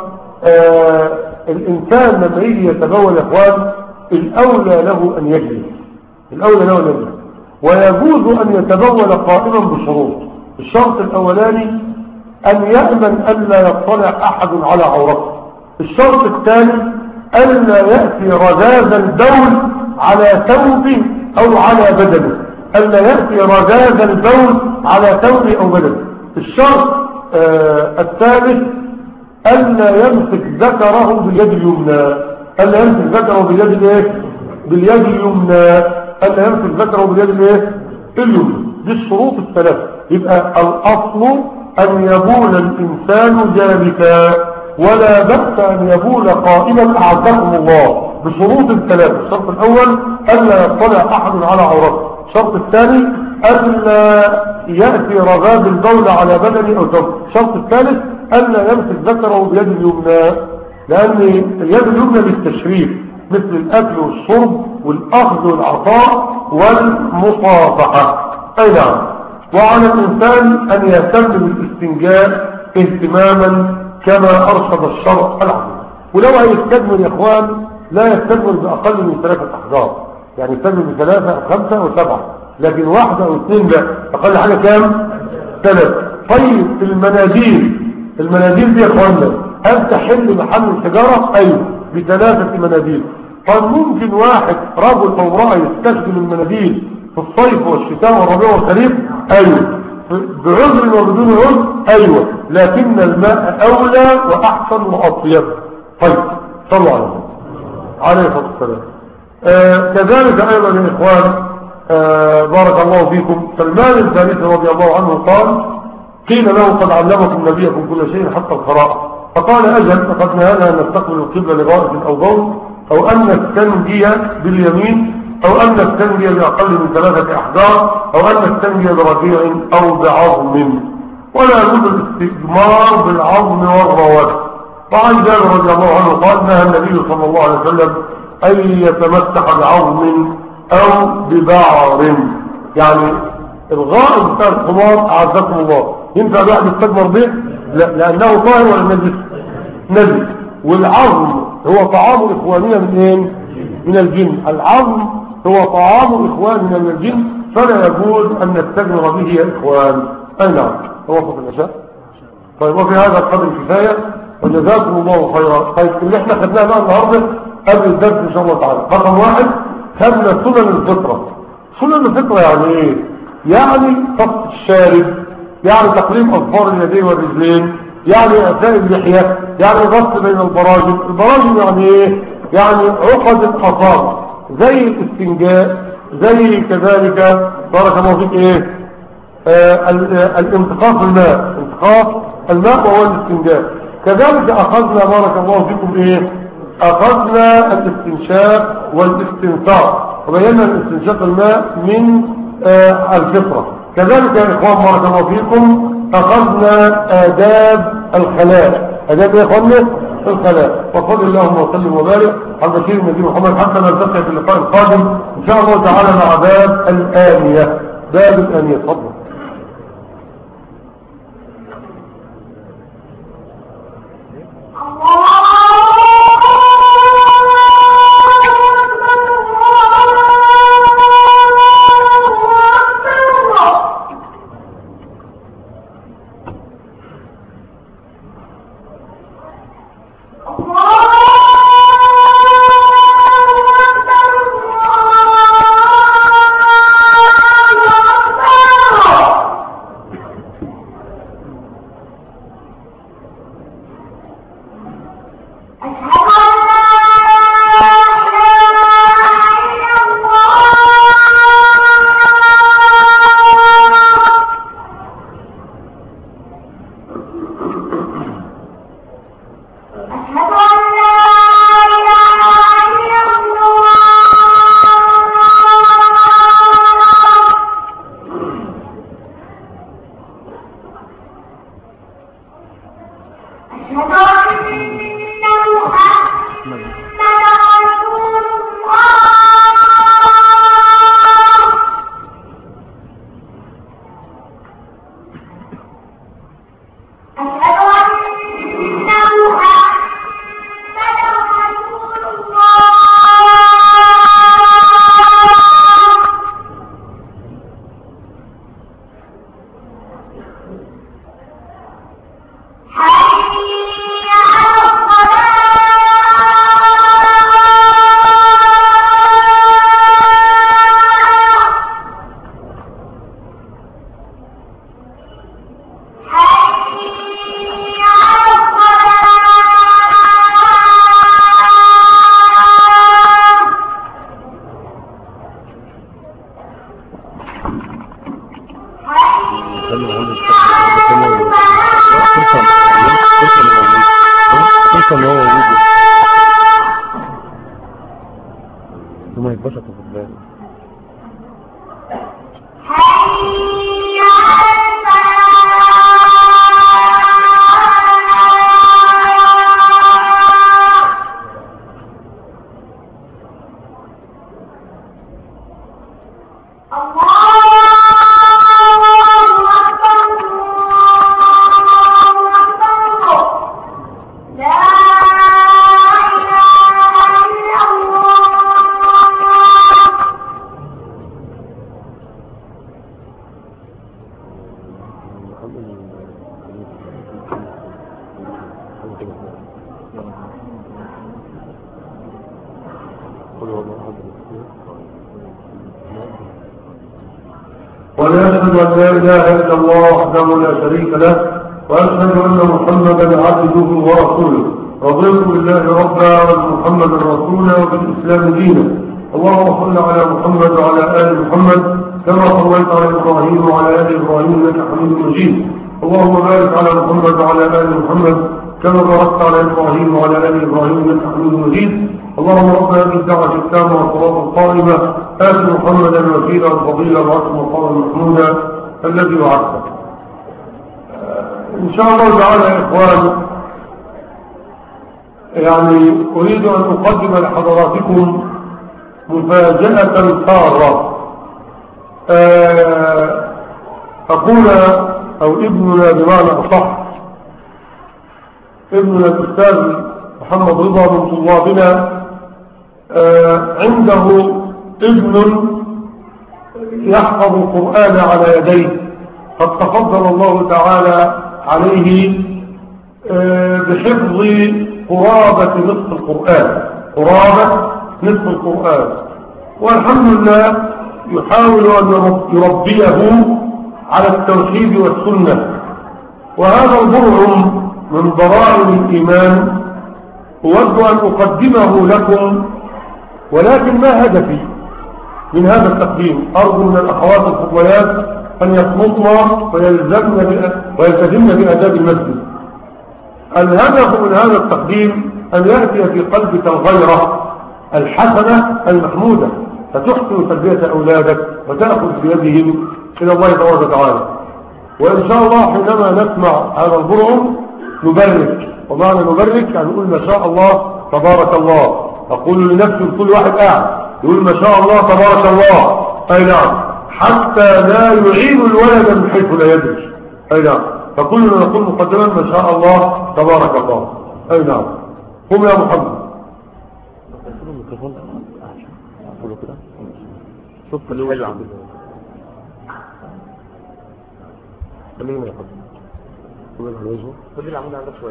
الإنسان لما يجي يتبول يا إخوان الأولى له أن يجلس، الأولى له أن يجلس. ويجوز أن يتبول قائما بشروط. الشرط الأولاني أن يأمن ألا يطلع أحد على عورته. الشرط الثاني ألا يأتي رذاذ البول على ثوبه أو على بدنه، ألا يأتي رذاذ البول على ثوبه أو بدنه. الشرط الثالث ألا يمسك ذكره باليد اليمنى، ألا يمسك ذكره باليد الايه باليد اليمنى، ألا يمسك ذكره باليد الايه اليمنى. دي الشروط الثلاثة. يبقى الأصل أن يبول الإنسان جالسا، ولا بأس أن يبول قائما أعزكم الله بشروط الثلاثة. الشرط الأول ألا يطلع أحد على عورته. الشرط الثاني ألا يأتي رذاذ البول على بدنه أو ثوبه. الشرط الثالث ألا يمسك ذكره بيد اليمنى، لأن اليد اليمنى للتشريف مثل الأكل والشرب والأخذ والعطاء والمصافحة. أي نعم. وعلى الإنسان أن يهتم بالاستنجاء اهتماما كما أرشد الشرع العظيم. ولو هيستجمل يا إخوان لا يستجمل بأقل من 3 أحجار، يعني يستجمل ب3 أو 5 أو 7، لكن 1 أو 2 لا. أقل حاجة كام؟ 3. طيب المناديل دي يا إخواننا هل تحل محل الحجارة؟ أيوه ب3 مناديل. طيب ممكن واحد رجل أو امرأة يستخدم المناديل في الصيف والشتاء والربيع والخريف؟ أيوه بعذر وبدون عذر؟ أيوة، لكن الماء أولى وأحسن وأطيب. طيب صلوا عليه الصلاة والسلام. كذلك أيضا يا إخوان بارك الله فيكم، سلمان الفارسي رضي الله عنه قال قيل له قد علمكم نبيكم كل شيء حتى القراءة، فقال أجل فقد نهانا أن نستقبل القبلة لغائب أو بول أو أن نستنجي باليمين أو أن نستنجي بأقل من 3 أحجار أو أن نستنجي برجيع أو بعظم، ولا يجوز الاستجمار بالعظم والرواد. وعن جابر رضي الله عنه قال نهى النبي صلى الله عليه وسلم أن يتمسح بعظم أو ببعر. يعني الغائب بتاع الحمار أعزكم الله ينفع الواحد يستجمر به؟ لا، لأنه طاهر ولا نجس؟ نجس. والعظم هو طعام الإخوانية من من الجن. العظم هو طعام إخواننا من الجن، فلا يجوز أن نستجمر به يا إخوان. أي نعم، هو فضل الأشياء. طيب، وفي هذا القدر كفاية، وجزاكم الله خيرا. طيب، اللي احنا خدناه بقى النهارده قبل الدرس إن شاء الله تعالى، رقم 1 خدنا سنن الفطرة. سنن الفطرة يعني إيه؟ يعني قص الشارب، يعني تقليم أظفار اليدين والرجلين، يعني إعفاء اللحية، يعني غسل بين البراجم. البراجم يعني إيه؟ يعني عقد الحصاد، زي الاستنجاء، زي كذلك بارك الله فيك إيه؟ الانتقاص الماء، انتقاص الماء وهو الاستنجاء. كذلك أخذنا بارك الله فيكم إيه؟ أخذنا الاستنشاق والاستنثار، وبينا الاستنشاق الماء من الفطرة. كذلك يا إخوان بارك الله فيكم أخذنا آداب الخلاء. آداب يا إخواننا الخلاء. وصل اللهم وسلم وبارك على بشير النبي محمد، حتى نلتقي في اللقاء القادم إن شاء الله تعالى مع باب الآنية. باب الآنية، تفضل. ونشهد أن لا إله إلا الله وحده لا شريك له، وأشهد أن محمدا عبده ورسوله. رضيت بالله ربا وبمحمد رسولا وبالإسلام دينا. اللهم صل على محمد وعلى آل محمد كما صليت على إبراهيم وعلى آل إبراهيم إنك حميد مجيد. اللهم بارك على محمد وعلى آل محمد كما باركت على إبراهيم وعلى آل إبراهيم إنك حميد مجيد. اللهم ربنا بالدعوة التامة والصلاة القائمة آت محمدا الوسيلة والفضيلة وآت مقاما محمودا الذي وعدته. إن شاء الله تعالى يا إخوان، يعني أريد أن أقدم لحضراتكم مفاجأة سارة. أخونا أو ابننا بمعنى أصح، ابننا الأستاذ محمد رضا من طلابنا عنده ابن يحفظ القرآن على يديه، قد تفضل الله تعالى عليه بحفظ قرابة نصف القرآن، قرابة نصف القرآن، والحمد لله يحاول أن يربيه على التوحيد والسنة. وهذا البرع من ضرائب الإيمان أود أن أقدمه لكم، ولكن ما هدفي من هذا التقديم؟ أرجو من الأخوات الفضليات أن يصمتن ويلتزمن بآداب المسجد. الهدف من هذا التقديم أن يأتي في قلبك الغيرة الحسنة المحمودة، فتحسن تربية أولادك وتأخذ بيدهم إلى الله تبارك وتعالى. وإن شاء الله حينما نسمع هذا البرع نبرك، ومعنى نبرك يعني نقول ما شاء الله تبارك الله. أقول لنفسي كل واحد قاعد يقول ما شاء الله تبارك الله، أي نعم، حتى لا يعين الولد من حيث لا يدري، أي نعم. فكلنا نقول مقدما ما شاء الله تبارك الله، أي نعم. قم يا محمد. خلينا يا حبيبي خذ على وجهه، خذ العمود عندك شويه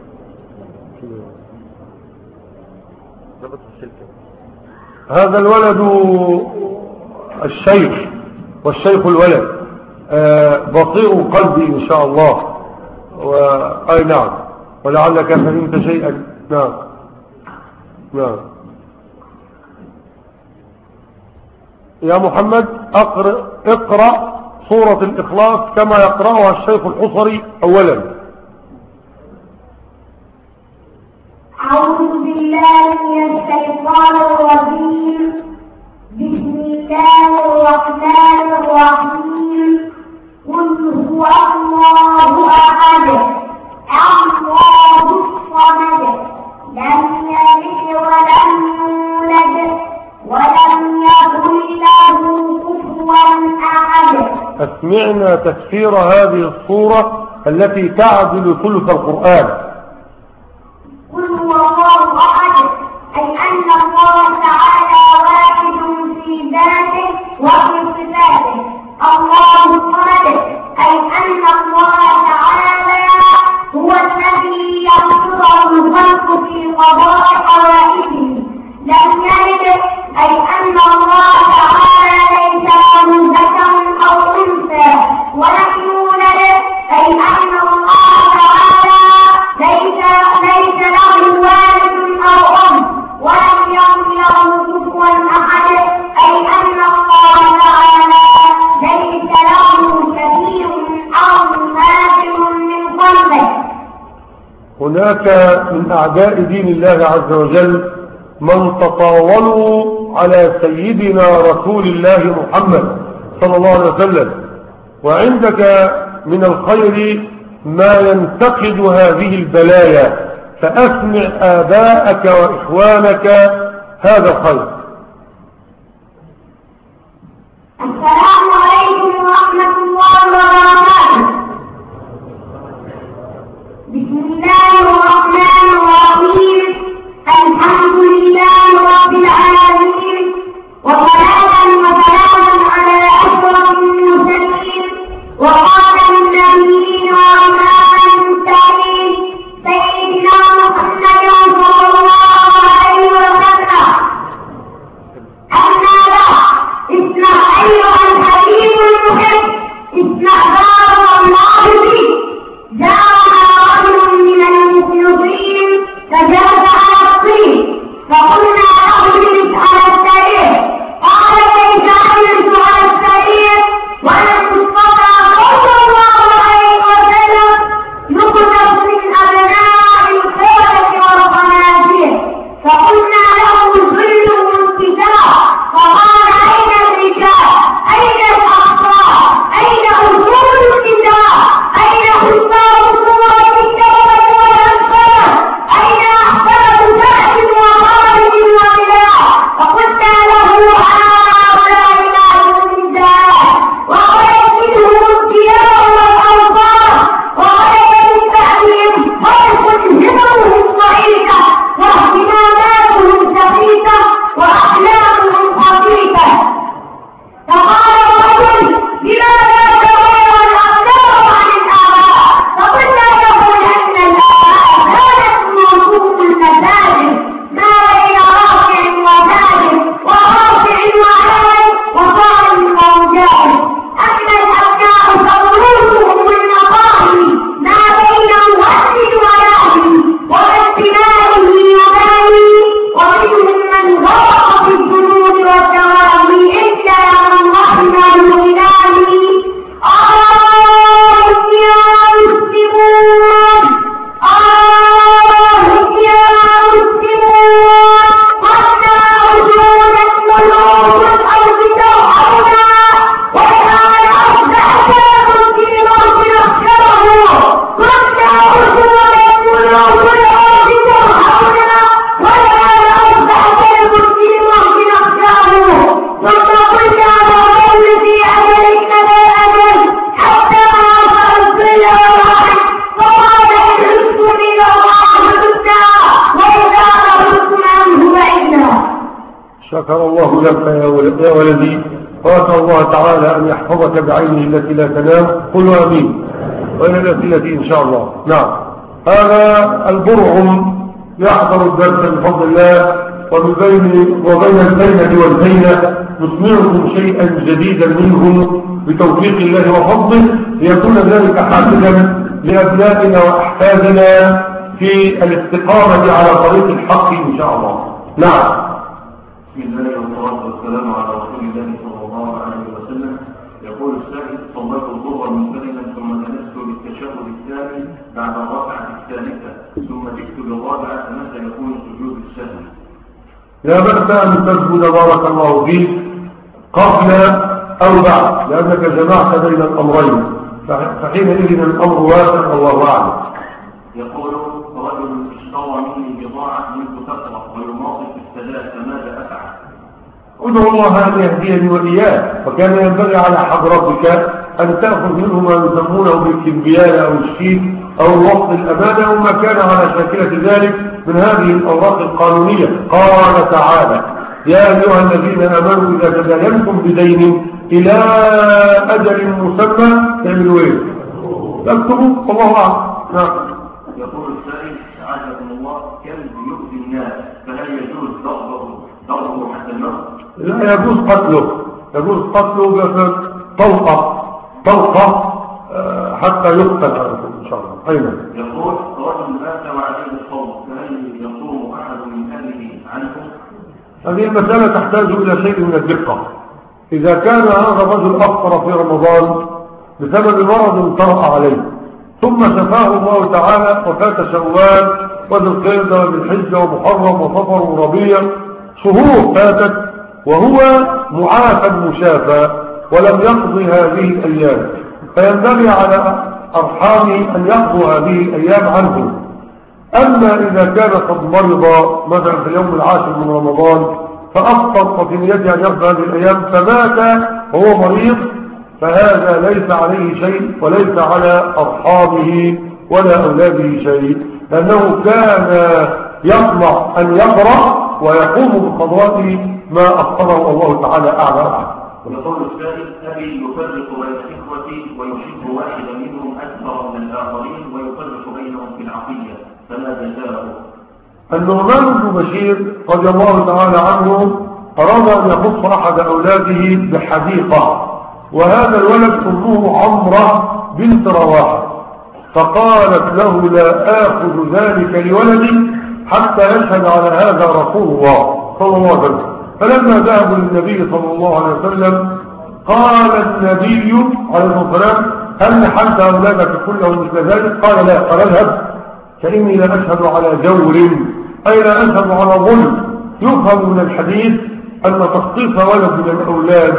ضبط السلكه. هذا الولد الشيخ، والشيخ الولد بصير قلبي ان شاء الله، اي نعم، ولعلك فهمت شيئا. نعم نعم يا محمد، اقرأ سورة الإخلاص كما يقرأها الشيخ الحصري أولا. أعوذ بالله من الشيطان الرجيم. بسم الله الرحمن الرحيم. قل هو الله أحد الله الصمد لم يلد ولم يولد ولم يكن له كفوا أحد. أسمعنا تفسير هذه الصورة التي تعدل ثلث القرآن. قل هو الله أحد أي أن الله تعالى واحد في ذاته وفي صفاته. الله الصمد أي أن الله تعالى هو الذي يقصده الخلق في قضاء حوائجه. لم يلد أي أن الله تعالى ليس له ذكر أو أنثى. ولم يولد أي أن الله تعالى ليس له والد أو أم. ولم يكن له كفوا أحد أي أن الله تعالى ليس له شبيه أو مماثل من خلقه. هناك من أعداء دين الله عز وجل من تطاولوا على سيدنا رسول الله محمد صلى الله عليه وسلم، وعندك من الخير ما ينتقد هذه البلايا، فأسمع آباءك وإخوانك هذا الخير. السلام عليكم ورحمة الله وبركاته. بسم الله الرحمن الرحيم. الحمد لله رب العالمين، وصلاة وسلاما على أشرف المرسلين وخاتم النبيين وإمام المرسلين سيدنا محمد صلى الله عليه وسلم. أما بعد، اسمع أيها الحبيب المحب، اسمع يا ولدي، وأسأل الله تعالى أن يحفظك بعينه التي لا تنام، قلوا آمين، وإلى الأسئلة إن شاء الله. نعم، هذا البرعم يحضر الدرس بفضل الله، وبين الزينة والزينة نسمعكم شيئا جديدا منه بتوفيق الله وفضله، ليكون ذلك حافزا لأبنائنا وأحفادنا في الاستقامة على طريق الحق إن شاء الله. نعم. بسم الله والصلاة والسلام على رسول الله صلى الله عليه وسلم. يقول السائل: صليت الظهر منفردا ثم جلست للتشهد الثاني بعد الركعة الثالثة ثم جئت للرابعة، فمتى يكون سجود السهو؟ لا بأس أن تسجد بارك الله فيك قبل أو بعد، لأنك جمعت بين الأمرين، فحينئذ الأمر واسع الله أعلم. يقول: رجل اشترى مني بضاعة منذ فترة ويماطل في السداد، فماذا أفعل؟ ادعو الله أن يهديني وإياه، وكان ينبغي على حضرتك أن تأخذ منه ما يسمونه بالكمبيال أو الشيك أو الوقت الأمانة وما كان على شاكلة ذلك من هذه الأوراق القانونية. قال تعالى: يا أيها الذين آمنوا إذا تداينتم بدين إلى أجل مسمى تعملوا إيه؟ تكتبوا، والله أعلم. نعم. يقول السائل: أعزكم الله، كلب يؤذي الناس، فهل يجوز ضربه حتى الموت؟ لا يجوز قتله، يجوز قتله طلقة حتى يقتل إن شاء الله. أيضا يقول: رجل مات وعليه الصوم، فهل يصوم أحد من أهله عنه؟ هذه المسألة تحتاج إلى شيء من الدقة. إذا كان هذا الرجل أفطر في رمضان بسبب مرض طرأ عليه ثم شفاه الله تعالى وفات شوال وذو القعدة وذو الحجة ومحرم وصفر وربيع، شهور فاتت وهو معافى مشافى ولم يقضي هذه الأيام، فينبغي على أرحامه أن يقضوا هذه الأيام عنه. أما إذا كان قد مرض مثلا في اليوم العاشر من رمضان فأفطر ففي نيته أن يقضي هذه الأيام فمات وهو مريض، فهذا ليس عليه شيء وليس على أرحامه ولا أولاده شيء، لأنه كان يطمع أن يقرأ ويقوم بقضاء ما أفطره الله تعالى أعلى. يقول السائل: أبي يفرق بين إخوتي ويحب واحدا منهم أكثر من الآخرين ويفرق بينهم في العقيدة، فما جزاؤه؟ النعمان بن بشير رضي الله تعالى عنه أراد أن يخص أحد أولاده بحديقة، وهذا الولد أمه عمرة بنت رواحة، فقالت له: لا آخذ ذلك لولدي حتى يشهد على هذا رسول الله صلى الله عليه وسلم. فلما ذهبوا للنبي صلى الله عليه وسلم قال النبي عليه الصلاة والسلام: هل نحلت أولادك كلهم مثل ذلك؟ قال: لا. قال: اذهب فإني لا أشهد على جور، أي لا أشهد على ظلم. يفهم من الحديث أن تخصيص ولد من الأولاد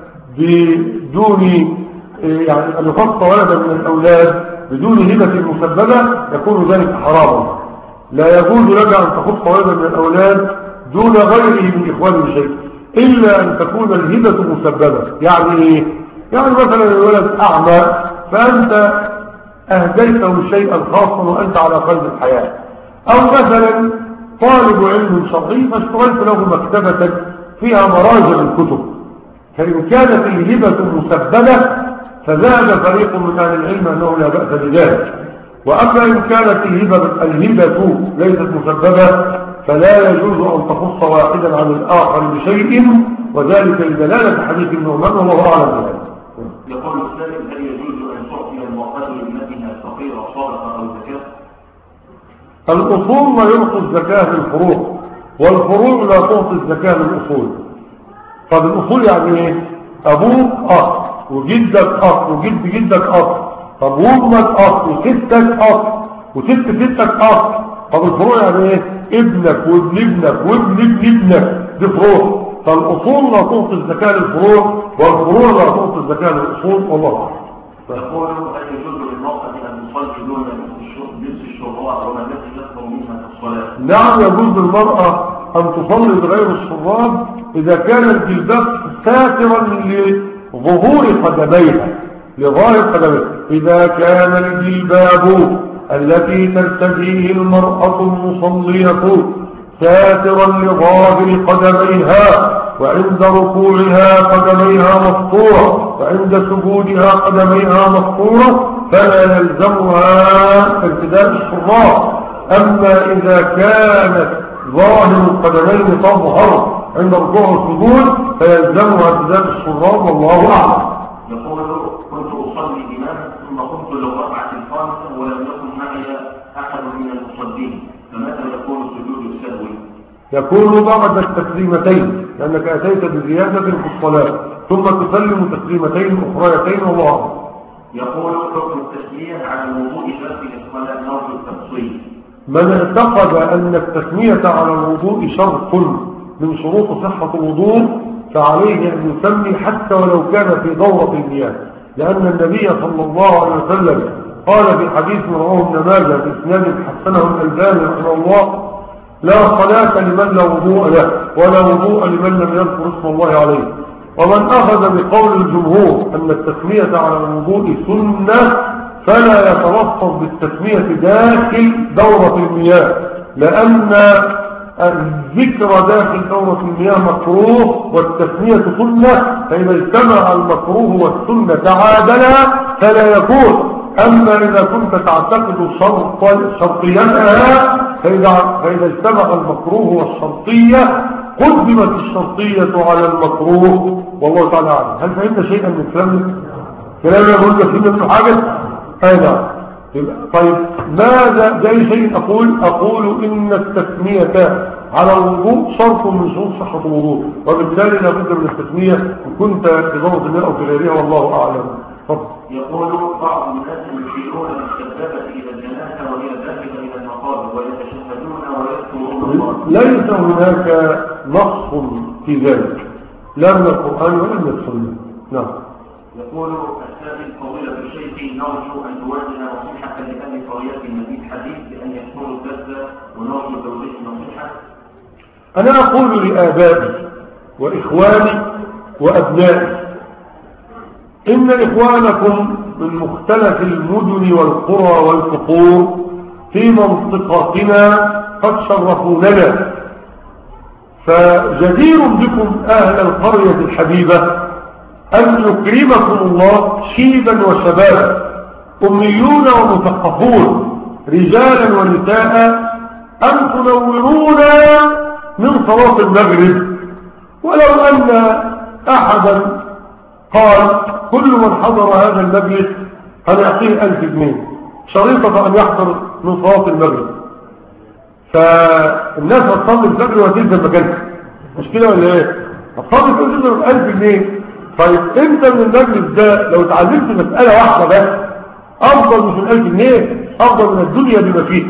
بدون يعني أن يخص ولدا من الأولاد بدون هبة مسببة يكون ذلك حراما. لا يجوز لك أن تخص ولدا من الأولاد دون غيره من إخوانه شيء إلا أن تكون الهبة مسببة. يعني مثلا الولد أعمى فأنت أهديته شيئا خاصا وأنت على قيد الحياة، أو مثلا طالب علم شرعي فاشتريت له مكتبة فيها مراجع الكتب، فإن كانت الهبة مسببة فزاد فريق من أهل العلم أنه لا بأس بذلك. وأما إن كانت الهبة ليست مسببة فلا يجوز أن تخص واحدا عن الآخر بشيء، وذلك لدلالة حديث النعمان والله أعلم بذلك. يقول السائل: هل يجوز أن تعطي المرأة لابنتها فقيرة صدقة أو زكاة؟ الأصول لا يعطي الزكاة للفروع، والفروع لا تعطي الزكاة للأصول. طب الأصول يعني ايه؟ أبوك أخ وجدك أخ وجد جدك أخ، طب وامك أخ وستك أخ وست ستك أخ. طب الفروع يعني ايه؟ ابنك وابن ابنك وابن ابن ابنك، دي فروع. فالأصول لا تعطي الزكاة للفروع، والفروع لا تعطي الزكاة للأصول. والله يقول: هل يجوز للمرأة أن تصلي دون لبس الشراء وما الذي يكثر منها في الصلاة؟ نعم، يجوز للمرأة أن تصلي بغير الشراب إذا كان الجلباب ساترا لظهور قدميها لظاهر قدميها. إذا كان الجلباب التي ترتديه المرأة المصلية ساترا لظاهر قدميها وعند ركوعها قدميها مسطورة، وعند سجودها قدميها مسطورة، فلا يلزمها ارتداء الشراط. أما إذا كانت ظاهر القدمين تظهر عند ركوع السجود فيلزمها ارتداء الشراط، والله أعلم. يقول كنت أصلي إماما ثم قمت للركعة الخامسة ولم يكن معي أحد من المصلين، فمتى يكون سجود السهو؟ يكون بعد التسليمتين، لأنك أتيت بزيادة في الصلاة ثم تسلم تسليمتين أخريتين، والله أعلم. يقول حكم التسمية على الوضوء داخل الصلاة نرجو التفصيل. من اعتقد أن التسمية على الوضوء شرط من شروط صحة الوضوء فعليه أن يسمي حتى ولو كان في دورة المياه، لأن النبي صلى الله عليه وسلم قال في حديث رواه ابن ماجه بإسناد حسنه الألباني رحمه الله: لا صلاة لمن لا وضوء له ولا وضوء لمن لم يذكر اسم الله عليه. ومن أخذ بقول الجمهور أن التسمية على الوضوء سنة فلا يتلفظ بالتسمية داخل دورة المياه، لأن الذكر داخل دورة المياه مكروه والتسمية سنة، فإذا اجتمع المكروه والسنة تعادلا فلا يكون. أما إذا كنت تعتقد شرطيتها فإذا اجتمع المكروه والشرطية قدمت الشرطية على المكروه، والله تعالى أعلم. هل فهمت شيئا من كلامي يقول لك فهمت منه حاجة؟ أيضا. طيب ماذا جاي شيء أقول إن التسمية على الوضوء شرط من شروط صحة الوضوء، وبالتالي لابد من التسمية إن كنت في ضوء الماء أو في غيرها، والله أعلم. يقول بعض الناس يشيرون بالسبابة إلى الجنازة وهي ذاهبة إلى المقابر ويتشهدون ويذكرون الله. ليس هناك نص في ذلك لا من القرآن ولا من السنة. نعم. يقول السائل: فضيلة الشيخ، نرجو أن توجه نصيحة لأهل قرية المدينة الحديث بأن يحضروا الدرس ونرجو توجيه نصيحة. أنا أقول لآبائي وإخواني وأبنائي: إن إخوانكم من مختلف المدن والقرى والفقور في منطقتنا قد شرفوننا، فجدير بكم أهل القرية الحبيبة أن يكرمكم الله شيبا وشبابا، أميون ومثقفون، رجالا ونساء، أن تنورون من صلاة المغرب. ولو أن أحدا قال: كل من حضر هذا المجلس أنا أعطيه 1000 جنيه شريطة أن يحضر من صلاة المغرب، فالناس هتصلي الفجر وهتلزم مكانها، مش كده ولا ايه؟ هتصلي الفجر ب1000 جنيه. طيب انت من المجلس ده لو اتعلمت مسألة واحدة بس افضل من 1000 جنيه، افضل من الدنيا بما فيه.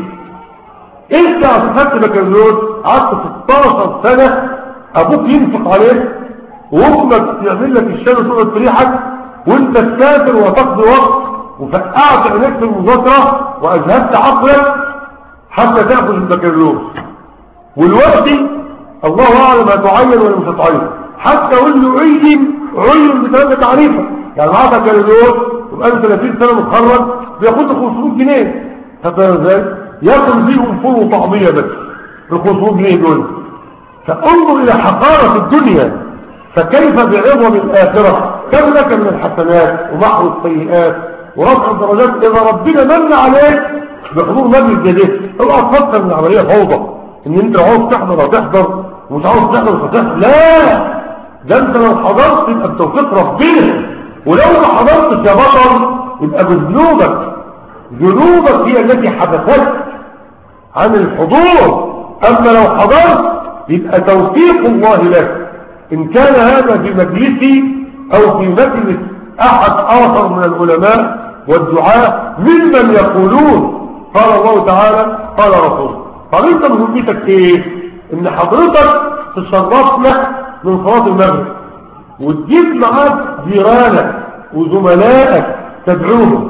انت عشان خدت بكالوريوس قعدت 16 سنة ابوك ينفق عليك وامك تعمل لك الشاي وتقعد تريحك وانت تسافر وتقضي وقت وفقعت عينيك في المذاكرة واجهدت عقلك حتى تأخذ البكالوريوس، والوقت الله اعلم هتعين ولا مش هتعين، حتى اقول له عين بثلاثة تعريفة. يعني معاه بكالوريوس يبقى له 30 سنة متخرج بياخد له 500 جنيه، فاهم ازاي؟ ياكل بيهم فول وطعمية بس ب 500 جنيه دول. فانظر الى حقارة الدنيا، فكيف بعظم الآخرة؟ كم لك من الحسنات ومحو السيئات ورفع الدرجات إذا ربنا من عليك بحضور مجلس جديد. اوعى تفكر ان العملية فوضى، ان انت عاوز تحضر هتحضر ومش عاوز تحضر مش هتحضر. لا، ده انت لو حضرت يبقى بتوفيق ربنا، ولو ما حضرتش يا بطل يبقى بذنوبك. ذنوبك هي التي حدثت عن الحضور، اما لو حضرت يبقى توفيق الله لك. إن كان هذا في مجلسي أو في مجلس أحد آخر من العلماء والدعاء ممن يقولون قال الله تعالى قال رسوله. طب أنت مهمتك إيه؟ إن حضرتك تشرفنا من صلاة المغرب وتجيب معاك جيرانك وزملائك تدعوهم،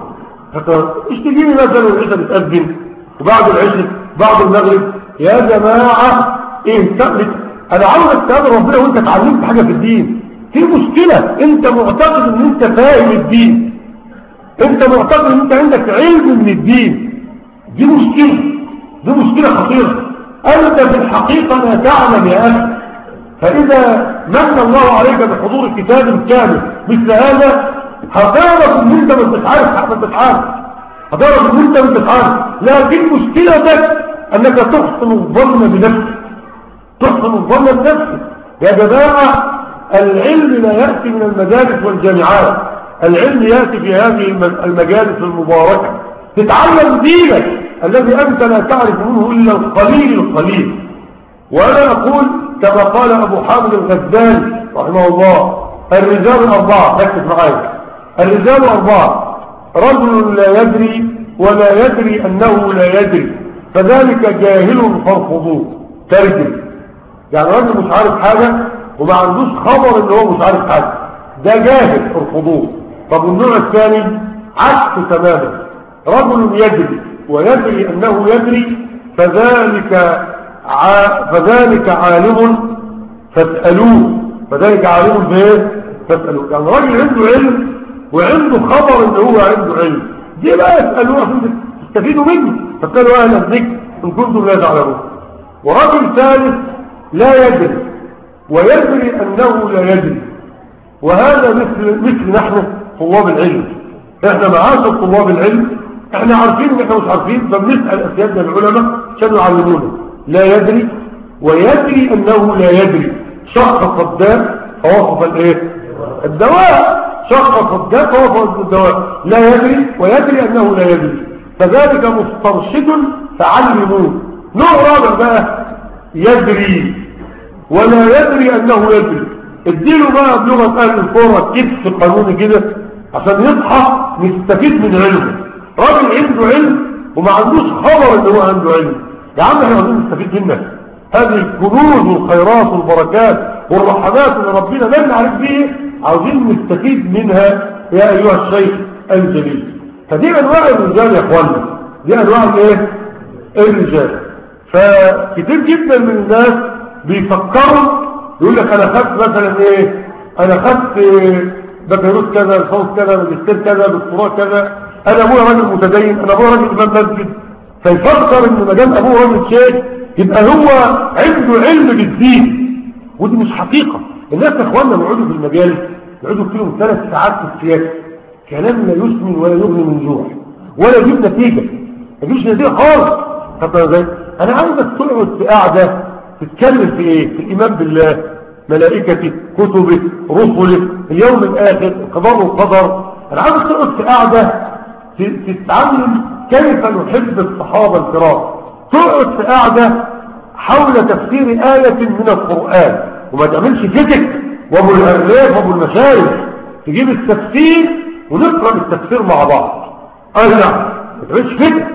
مش تجيني مثلا والعشاء بتأذن وبعد العشاء بعد المغرب يا جماعة إيه تقلت. انا عاوزك تقابل ربنا وانت اتعلمت حاجة في الدين. في مشكلة، انت معتقد ان انت فاهم الدين، انت معتقد ان انت عندك علم من الدين. دي مشكلة خطيرة. انت في الحقيقة لا تعلم يا اخي، فإذا من الله عليك بحضور كتاب كامل مثل هذا هتعرف ان انت ما تتعرف هتعرف ان انت ما تتعرف، لكن مشكلتك انك تحسن الظن بنفسك، تحسن الظن بنفسك. يا جماعة العلم لا يأتي من المدارس والجامعات، العلم يأتي في هذه المجالس المباركة، تتعلم دينك الذي أنت لا تعرف منه إلا القليل. وأنا أقول كما قال أبو حامد الغزالي رحمه الله: الرجال 4، ركز معايا، الرجال 4: رجل لا يدري ولا يدري أنه لا يدري فذلك جاهل فارفضوه. ترجم يعني رجل مش عارف حاجة وما عندوش خبر ان هو مش عارف حاجة، ده جاهل فارفضوه. طب النوع الثاني عكس تماما: رجل يدري ويدري أنه يدري فذلك عالم فاسألوه، فذلك عالم بايه فاسألوه. يعني راجل عنده علم وعنده خبر ان هو عنده علم، دي بقى اسألوه عشان تستفيدوا منه، فاسألوا اهل الذكر ان كنتم لا تعلمون. ورجل ثالث لا يدري ويدري انه لا يدري، وهذا مثل نحن طلاب العلم. احنا معاشر طلاب العلم احنا عارفين ان احنا مش عارفين، فبنسأل اسيادنا العلماء عشان يعلمونا. لا يدري ويدري انه لا يدري، شخص الداء فوصف الايه الدواء، شخص الداء فوصف الدواء. لا يدري ويدري انه لا يدري فذلك مسترشد فعلموه. نوع رابع بقى: يدري ولا يدري انه يدري، اديله بقى بلغة اهل الكورة كتف قانوني كده عشان يصحى نستفيد من علمه. راجل عنده علم وما عندوش خبر ان هو عنده علم، يا عم احنا عاوزين نستفيد منك، هذه الكنوز والخيرات والبركات والرحمات اللي ربنا من عليك بيه عاوزين نستفيد منها يا ايها الشيخ الجليل. فدي انواع الرجال يا اخوانا، دي انواع الايه الرجال. فكتير جدا من الناس بيفكروا يقول لك انا خدت مثلا ايه، انا خدت بكالوريوس كذا، الفوز كذا، ماجستير كذا، دكتوراه كذا، انا ابويا راجل متدين، انا ابويا راجل امام مسجد، فيفكر ان ما دام ابوه راجل شيخ يبقى هو عنده علم بالدين. ودي مش حقيقه. الناس يا اخواننا بيقعدوا في المجالس يقعدوا فيهم 3 ساعات في السياسه، كلام لا يسمن ولا يغني من جوع ولا يجيب نتيجه، ما يجيبش نتيجه خالص. طب ازاي؟ انا عاوزك تقعد في قاعده تتكلم في ايه؟ في الايمان بالله، ملائكته، كتبه، رسله، اليوم الاخر، القضاء والقدر. انا عاوزك تقعد في قاعده تتعلم كيف نحب الصحابه الكرام، تقعد في قاعده حول تفسير آية من القرآن، وما تعملش فتك وابو الهرلاف وابو المشايخ، تجيب التفسير ونقرأ التفسير مع بعض. نعم، ما تعملش فتك.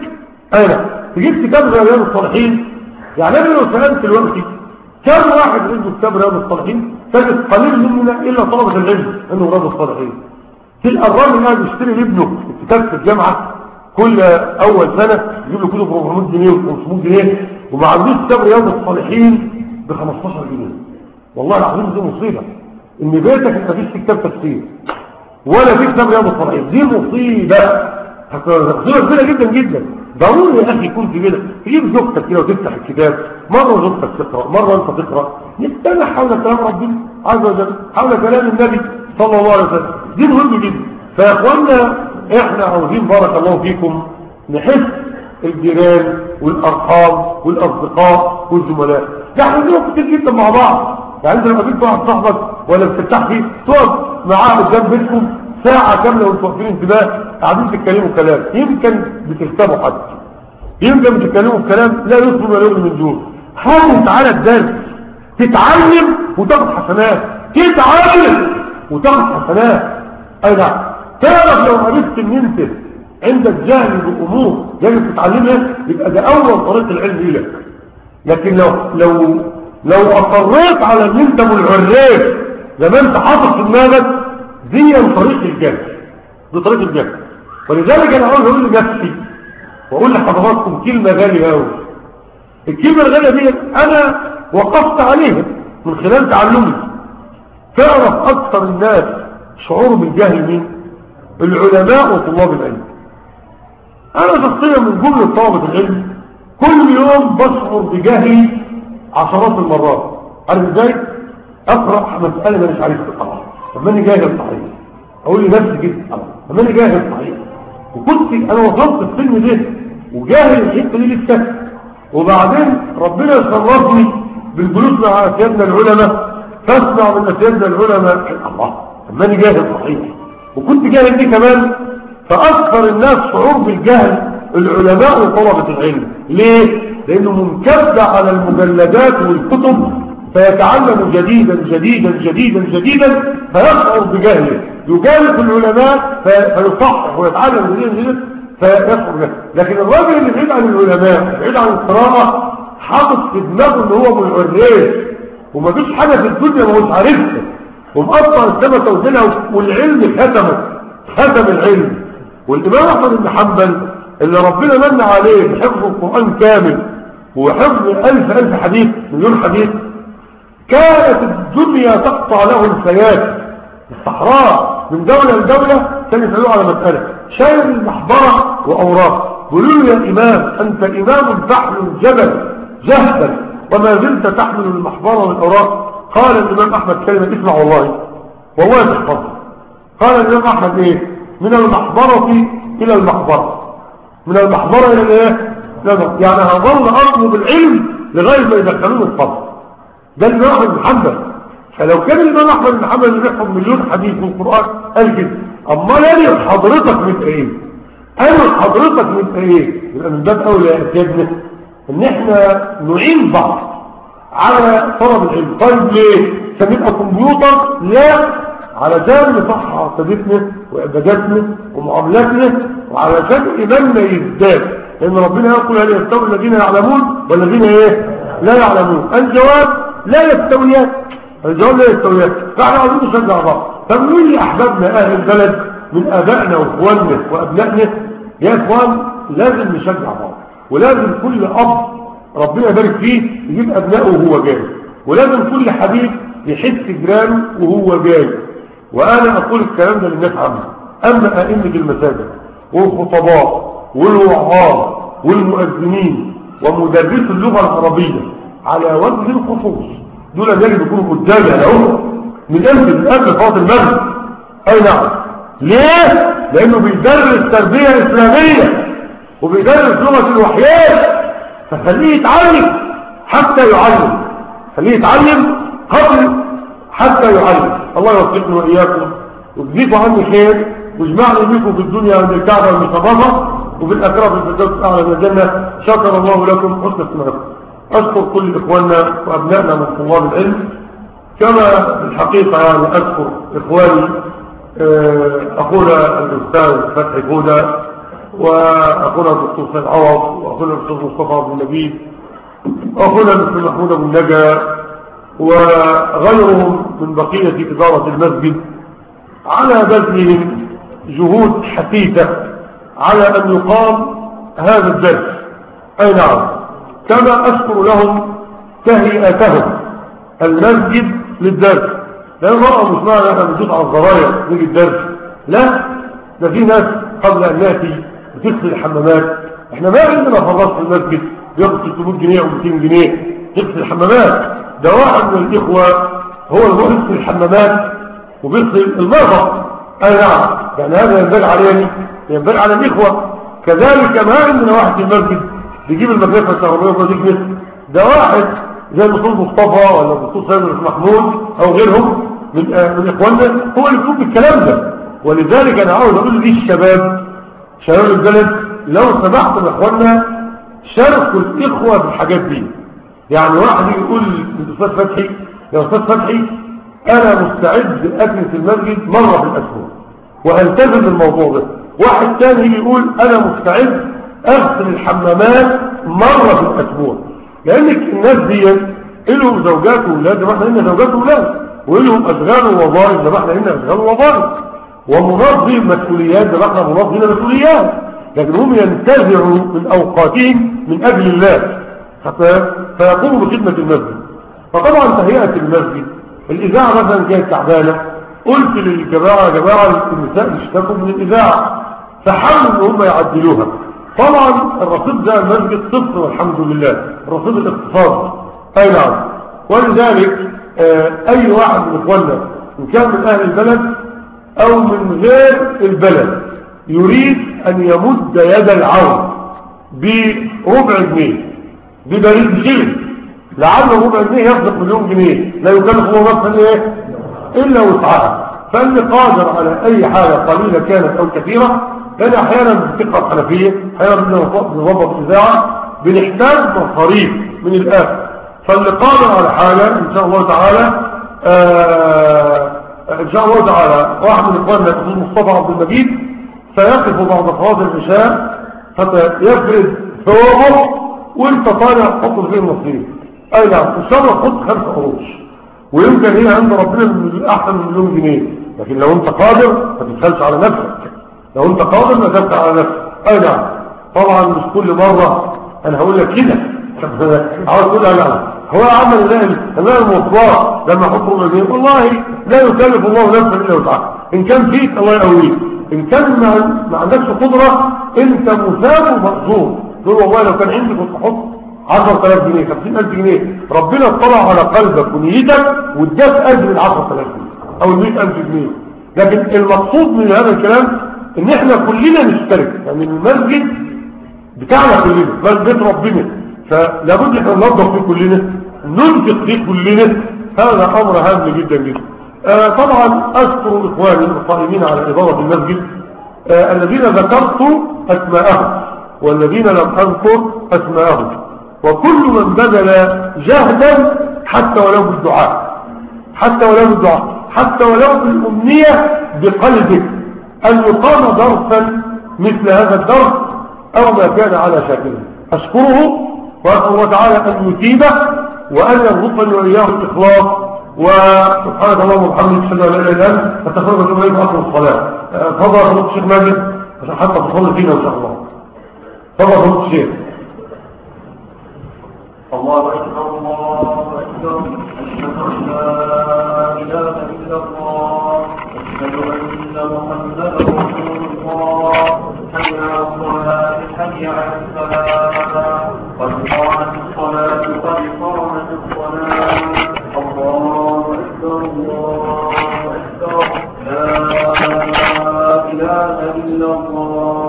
تجيب كتاب رياض الصالحين. يعني انا لو سألت دلوقتي كم واحد عنده كتاب رياض الصالحين، تجد قليل مننا الا طلبة العلم انه رياض الصالحين. تلقى الراجل قاعد يشتري لابنه الكتاب في الجامعة كل اول سنة يجيب له كتب 400 جنيه و500 جنيه، وما عندوش كتاب رياض الصالحين ب 15 جنيه. والله العظيم دي مصيبة ان بيتك ما فيش كتاب تفسير ولا في كتاب رياض الصالحين، دي مصيبة كبيرة جدا جدا. ضروري يا اخي يكون في كده، تجيب زوجتك كده وتفتح الكتاب، مرة زوجتك تقرأ، مرة انت تقرأ، نستمع حول كلام ربنا عز وجل، حول كلام النبي صلى الله عليه وسلم. دي مهم جدا. فيا اخوانا احنا عاوزين بارك الله فيكم نحس الجيران والارحام والاصدقاء والزملاء. نحن نقف كتير جدا مع بعض. يعني انت لما جيت واحد صاحبك ولا بتفتح فيه تقف معاه قدام بيتكم ساعة كاملة وانتوا واقفين انتباه قاعدين تتكلموا كلام، يمكن بتكتبوا حد، يمكن بتتكلموا كلام لا يصبر ولا يغني من دون. حاول تعالى الدرس تتعلم وتاخد حسنات، تتعلم وتاخد حسنات. اي نعم. تعرف لو عرفت ان انت عندك جهل بامور يجب تتعلمها يبقى ده اول طريق العلم لك. لكن لو اصريت على ان انت منعرف زي ما انت حاطط في دماغك، دي طريق الجهل، دي طريق الجهل. ولذلك انا عاوز اقول لنفسي واقول لحضراتكم كلمه غاليه قوي. الكلمه الغاليه دي انا وقفت عليها من خلال تعلمي. تعرف اكثر الناس شعور بالجهل مين؟ العلماء وطلاب العلم. انا شخصيا من جمله طلبه العلم كل يوم بشعر بجهلي عشرات المرات. عارف ازاي؟ اقرا مساله انا مش عارفها طبعا، طب ماني جاهل صحيح، اقول لنفسي كده طب ماني جاهل صحيح، وكنت انا وصلت السن ده وجاهل الحته دي لسه، وبعدين ربنا شرفني بالجلوس مع سيادنا العلماء، فاسمع من سيادنا العلماء الله، طب ماني جاهل صحيح، وكنت جاهل دي كمان. فاكثر الناس شعور بالجهل العلماء وطلبه العلم. ليه؟ لانه منكب على المجلدات والكتب، فيتعلم جديدا جديدا جديدا جديدا فيشعر بجهله، يجالس العلماء فيصحح ويتعلم جديدا جديدا فيشعر بجهله. لكن الراجل اللي بعيد عن العلماء بعيد عن القراءه حاطط في دماغه ان هو منعريس ومفيش حاجه في الدنيا ما هوش عارفها، ومقطع السمكه ودينها، والعلم ختم العلم. والامام احمد بن حنبل اللي ربنا من عليه بحفظ القران كامل وحفظ ألف حديث، مليون حديث، كانت الدنيا تقطع له الخيال، الصحراء من دولة لدولة كان يسألوه على مسألة، شايل المحبرة وأوراق، قولوا يا إمام أنت إمام تحمل الجبل جهدا وما زلت تحمل المحبرة والأوراق. قال الإمام أحمد كلمة اسمع والله تحفظ. قال الإمام أحمد إيه؟ من المحبرة إلى المحبرة، من المحبرة إلى إيه؟ يعني هظل أطلب العلم لغاية ما يدخلون الفضل. ده الإمام أحمد بن حنبل. فلو كان الإمام أحمد بن حنبل اللي يحفظ مليون حديث من القرآن قال كده، أما يعني حضرتك من إيه؟ أنا حضرتك من إيه؟ يبقى من باب أولى يا أسيادنا إن إحنا نعين بعض على طلب العلم. طيب ليه؟ سميتها كمبيوتر؟ لا، علشان نصحح عقيدتنا وعباداتنا ومعاملاتنا وعلشان إيماننا يزداد، لأن ربنا يقول هل يستوي الذين يعلمون والذين إيه؟ لا يعلمون. الجواب لا يستويان، الجواب لا يستويان. فاحنا عايزين نشجع بعض. فنقول لي أحبابنا أهل البلد من آبائنا وإخواننا وأبنائنا، يا إخوان لازم نشجع بعض، ولازم كل أب ربنا يبارك فيه يجيب أبنائه وهو جاي، ولازم كل حبيب يحس جيرانه وهو جاي. وأنا أقول الكلام ده للناس عامة. أما أئمة المساجد والخطباء والوعاظ والمؤذنين ومدرسي اللغة العربية على وجه الخصوص، دول يجب يكونوا قدامي اهو من قبل صلاه المغرب. اي نعم. ليه؟ لانه بيدرس تربيه اسلاميه وبيدرس لغه الوحيات، فخليه يتعلم حتى يعلم، خليه يتعلم قبل حتى يعلم. الله يوفقنا واياكم ويجزيكم عني خير واجمعني بكم في الدنيا عند الكعبه المشرفه وفي الاخره في الفردوس الاعلى من الجنه. شكر الله لكم حسن استماعكم. أشكر كل إخواننا وأبنائنا من طلاب العلم، كما الحقيقة يعني أشكر إخواني أخونا الأستاذ فتحي فودة وأخونا الدكتور سيد عوض وأخونا الأستاذ مصطفى عبد النبيل وأخونا الأستاذ محمود أبو النجا وغيرهم من بقية إدارة المسجد على بذلهم جهود حثيثة على أن يقام هذا الدرس. أي نعم. كما أشكر لهم تهيئتهم المسجد للدرس، لأن المرأة مش معنى أنها بتجوز على الضرايا نيجي الدرس، لا، ده في ناس قبل أن نأتي بتغسل الحمامات. احنا ما عندنا فرص في المسجد بياخد 600 جنيه أو 200 جنيه تغسل الحمامات. ده واحد من الإخوة هو اللي بيغسل الحمامات وبيغسل المرأة. أي نعم. يعني هذا ينبغي علينا، ينبغي على الإخوة. كذلك ما عندنا واحد في المسجد بيجيب المدرسة الكهربائية ويجيب، ده واحد زي الدكتور مصطفى ولا الدكتور سيد محمود او غيرهم من اخواننا هو اللي بيقول بالكلام ده. ولذلك انا عاوز اقول للشباب، شباب البلد، لو سمحتم يا اخواننا شاركوا الاخوه في الحاجات دي. يعني واحد يقول للاستاذ فتحي يا استاذ فتحي انا مستعد اكنس المسجد مره في الاسبوع والتزم بالموضوع ده. واحد ثاني يقول انا مستعد اغسل الحمامات مرة في الاسبوع. لانك الناس دي لهم زوجات وولاد زي ما احنا لنا زوجات وولاد، ولهم اشغال ووظائف زي ما احنا لنا اشغال ووظائف، ومنظم مسؤوليات زي ما احنا منظمين مسؤوليات، لكن هم ينتزعوا من اوقاتهم من اجل الله حتى فيقوموا بخدمة المسجد. فطبعا تهيئة المسجد، الاذاعة مثلا كانت تعبانة، قلت للجماعة يا جماعة النساء اشتكوا من الاذاعة فحاولوا ان هم يعدلوها. طبعا الرصيد ده المسجد صفر والحمد لله، الرصيد الاقتصادي. اي نعم. ولذلك اي واحد من اخواننا ان كان من اهل البلد او من غير البلد يريد ان يمد يد العون بربع جنيه ببريد جيل لعله ربع جنيه يصدق مليون جنيه لا يكلف الله نفسا ايه الا وسعها. فاللي قادر على اي حاجه قليله كانت او كثيره، لان احيانا بتقرا حنفيه، احيانا بنضبط اذاعه، بنحتاج مصاريف من الاخر. فاللي قادر على حاجه ان شاء الله تعالى ان شاء الله تعالى واحد من اخواننا الاستاذ مصطفى عبد المجيد سيقف بعد صلاه العشاء حتى يفرد ثوبه وانت طالع تحط فيه المصاريف. اي نعم ان شاء الله تحط 5 قروش ويمكن هنا عند ربنا احسن من مليون جنيه، لكن لو انت قادر ما تبخلش على نفسك، لو انت قادر ما تبخل على نفسك. اي نعم طبعا مش كل مره انا هقول لك كده عاوز تقول لا هو عمل المواصلات لما احط ربع جنيه والله لا يكلف الله نفسا الا وسعها. ان كان فيك الله يقويك، ان كان ما عندكش قدره انت مثاب ومأجور. تقول والله لو كان عندي كنت احط 10,000 جنيه 50,000 جنيه، ربنا اطلع على قلبك ونيتك واداك اجر ال 10,000 جنيه او ال 100,000 جنيه. لكن المقصود من هذا الكلام ان احنا كلنا نشترك، يعني المسجد بتاعنا كلنا بيت ربنا، فلابد احنا ننظف فيه كلنا، ننفق فيه كلنا. هذا امر هام جدا جدا. طبعا اشكر اخواني القائمين على اداره المسجد الذين ذكرت اسماءهم والذين لم اذكر اسماءهم، وكل من بذل جهدا حتى ولو بالدعاء، حتى ولو بالدعاء، حتى ولو بالامنيه بقلبك ان يقام درسا مثل هذا الدرس او ما كان على شاكله. اشكره واسال الله تعالى ان يثيبه وان يرزقني واياه الاخلاص. وسبحانك اللهم وبحمدك اشهد ان لا اله الا انت استغفرك واتوب اليك واقم الصلاه. تفضل يا فضيله الشيخ ماجد عشان حتى تصلي فينا ان شاء الله. تفضل يا فضيله الشيخ. الله أكبر الله أكبر أشهد أن لا إله إلا الله أشهد أن محمدا رسول الله حي على الصلاة حي على الفلاح قد قامت الصلاة قد قامت الصلاة. الله أكبر الله أكبر لا إله إلا الله.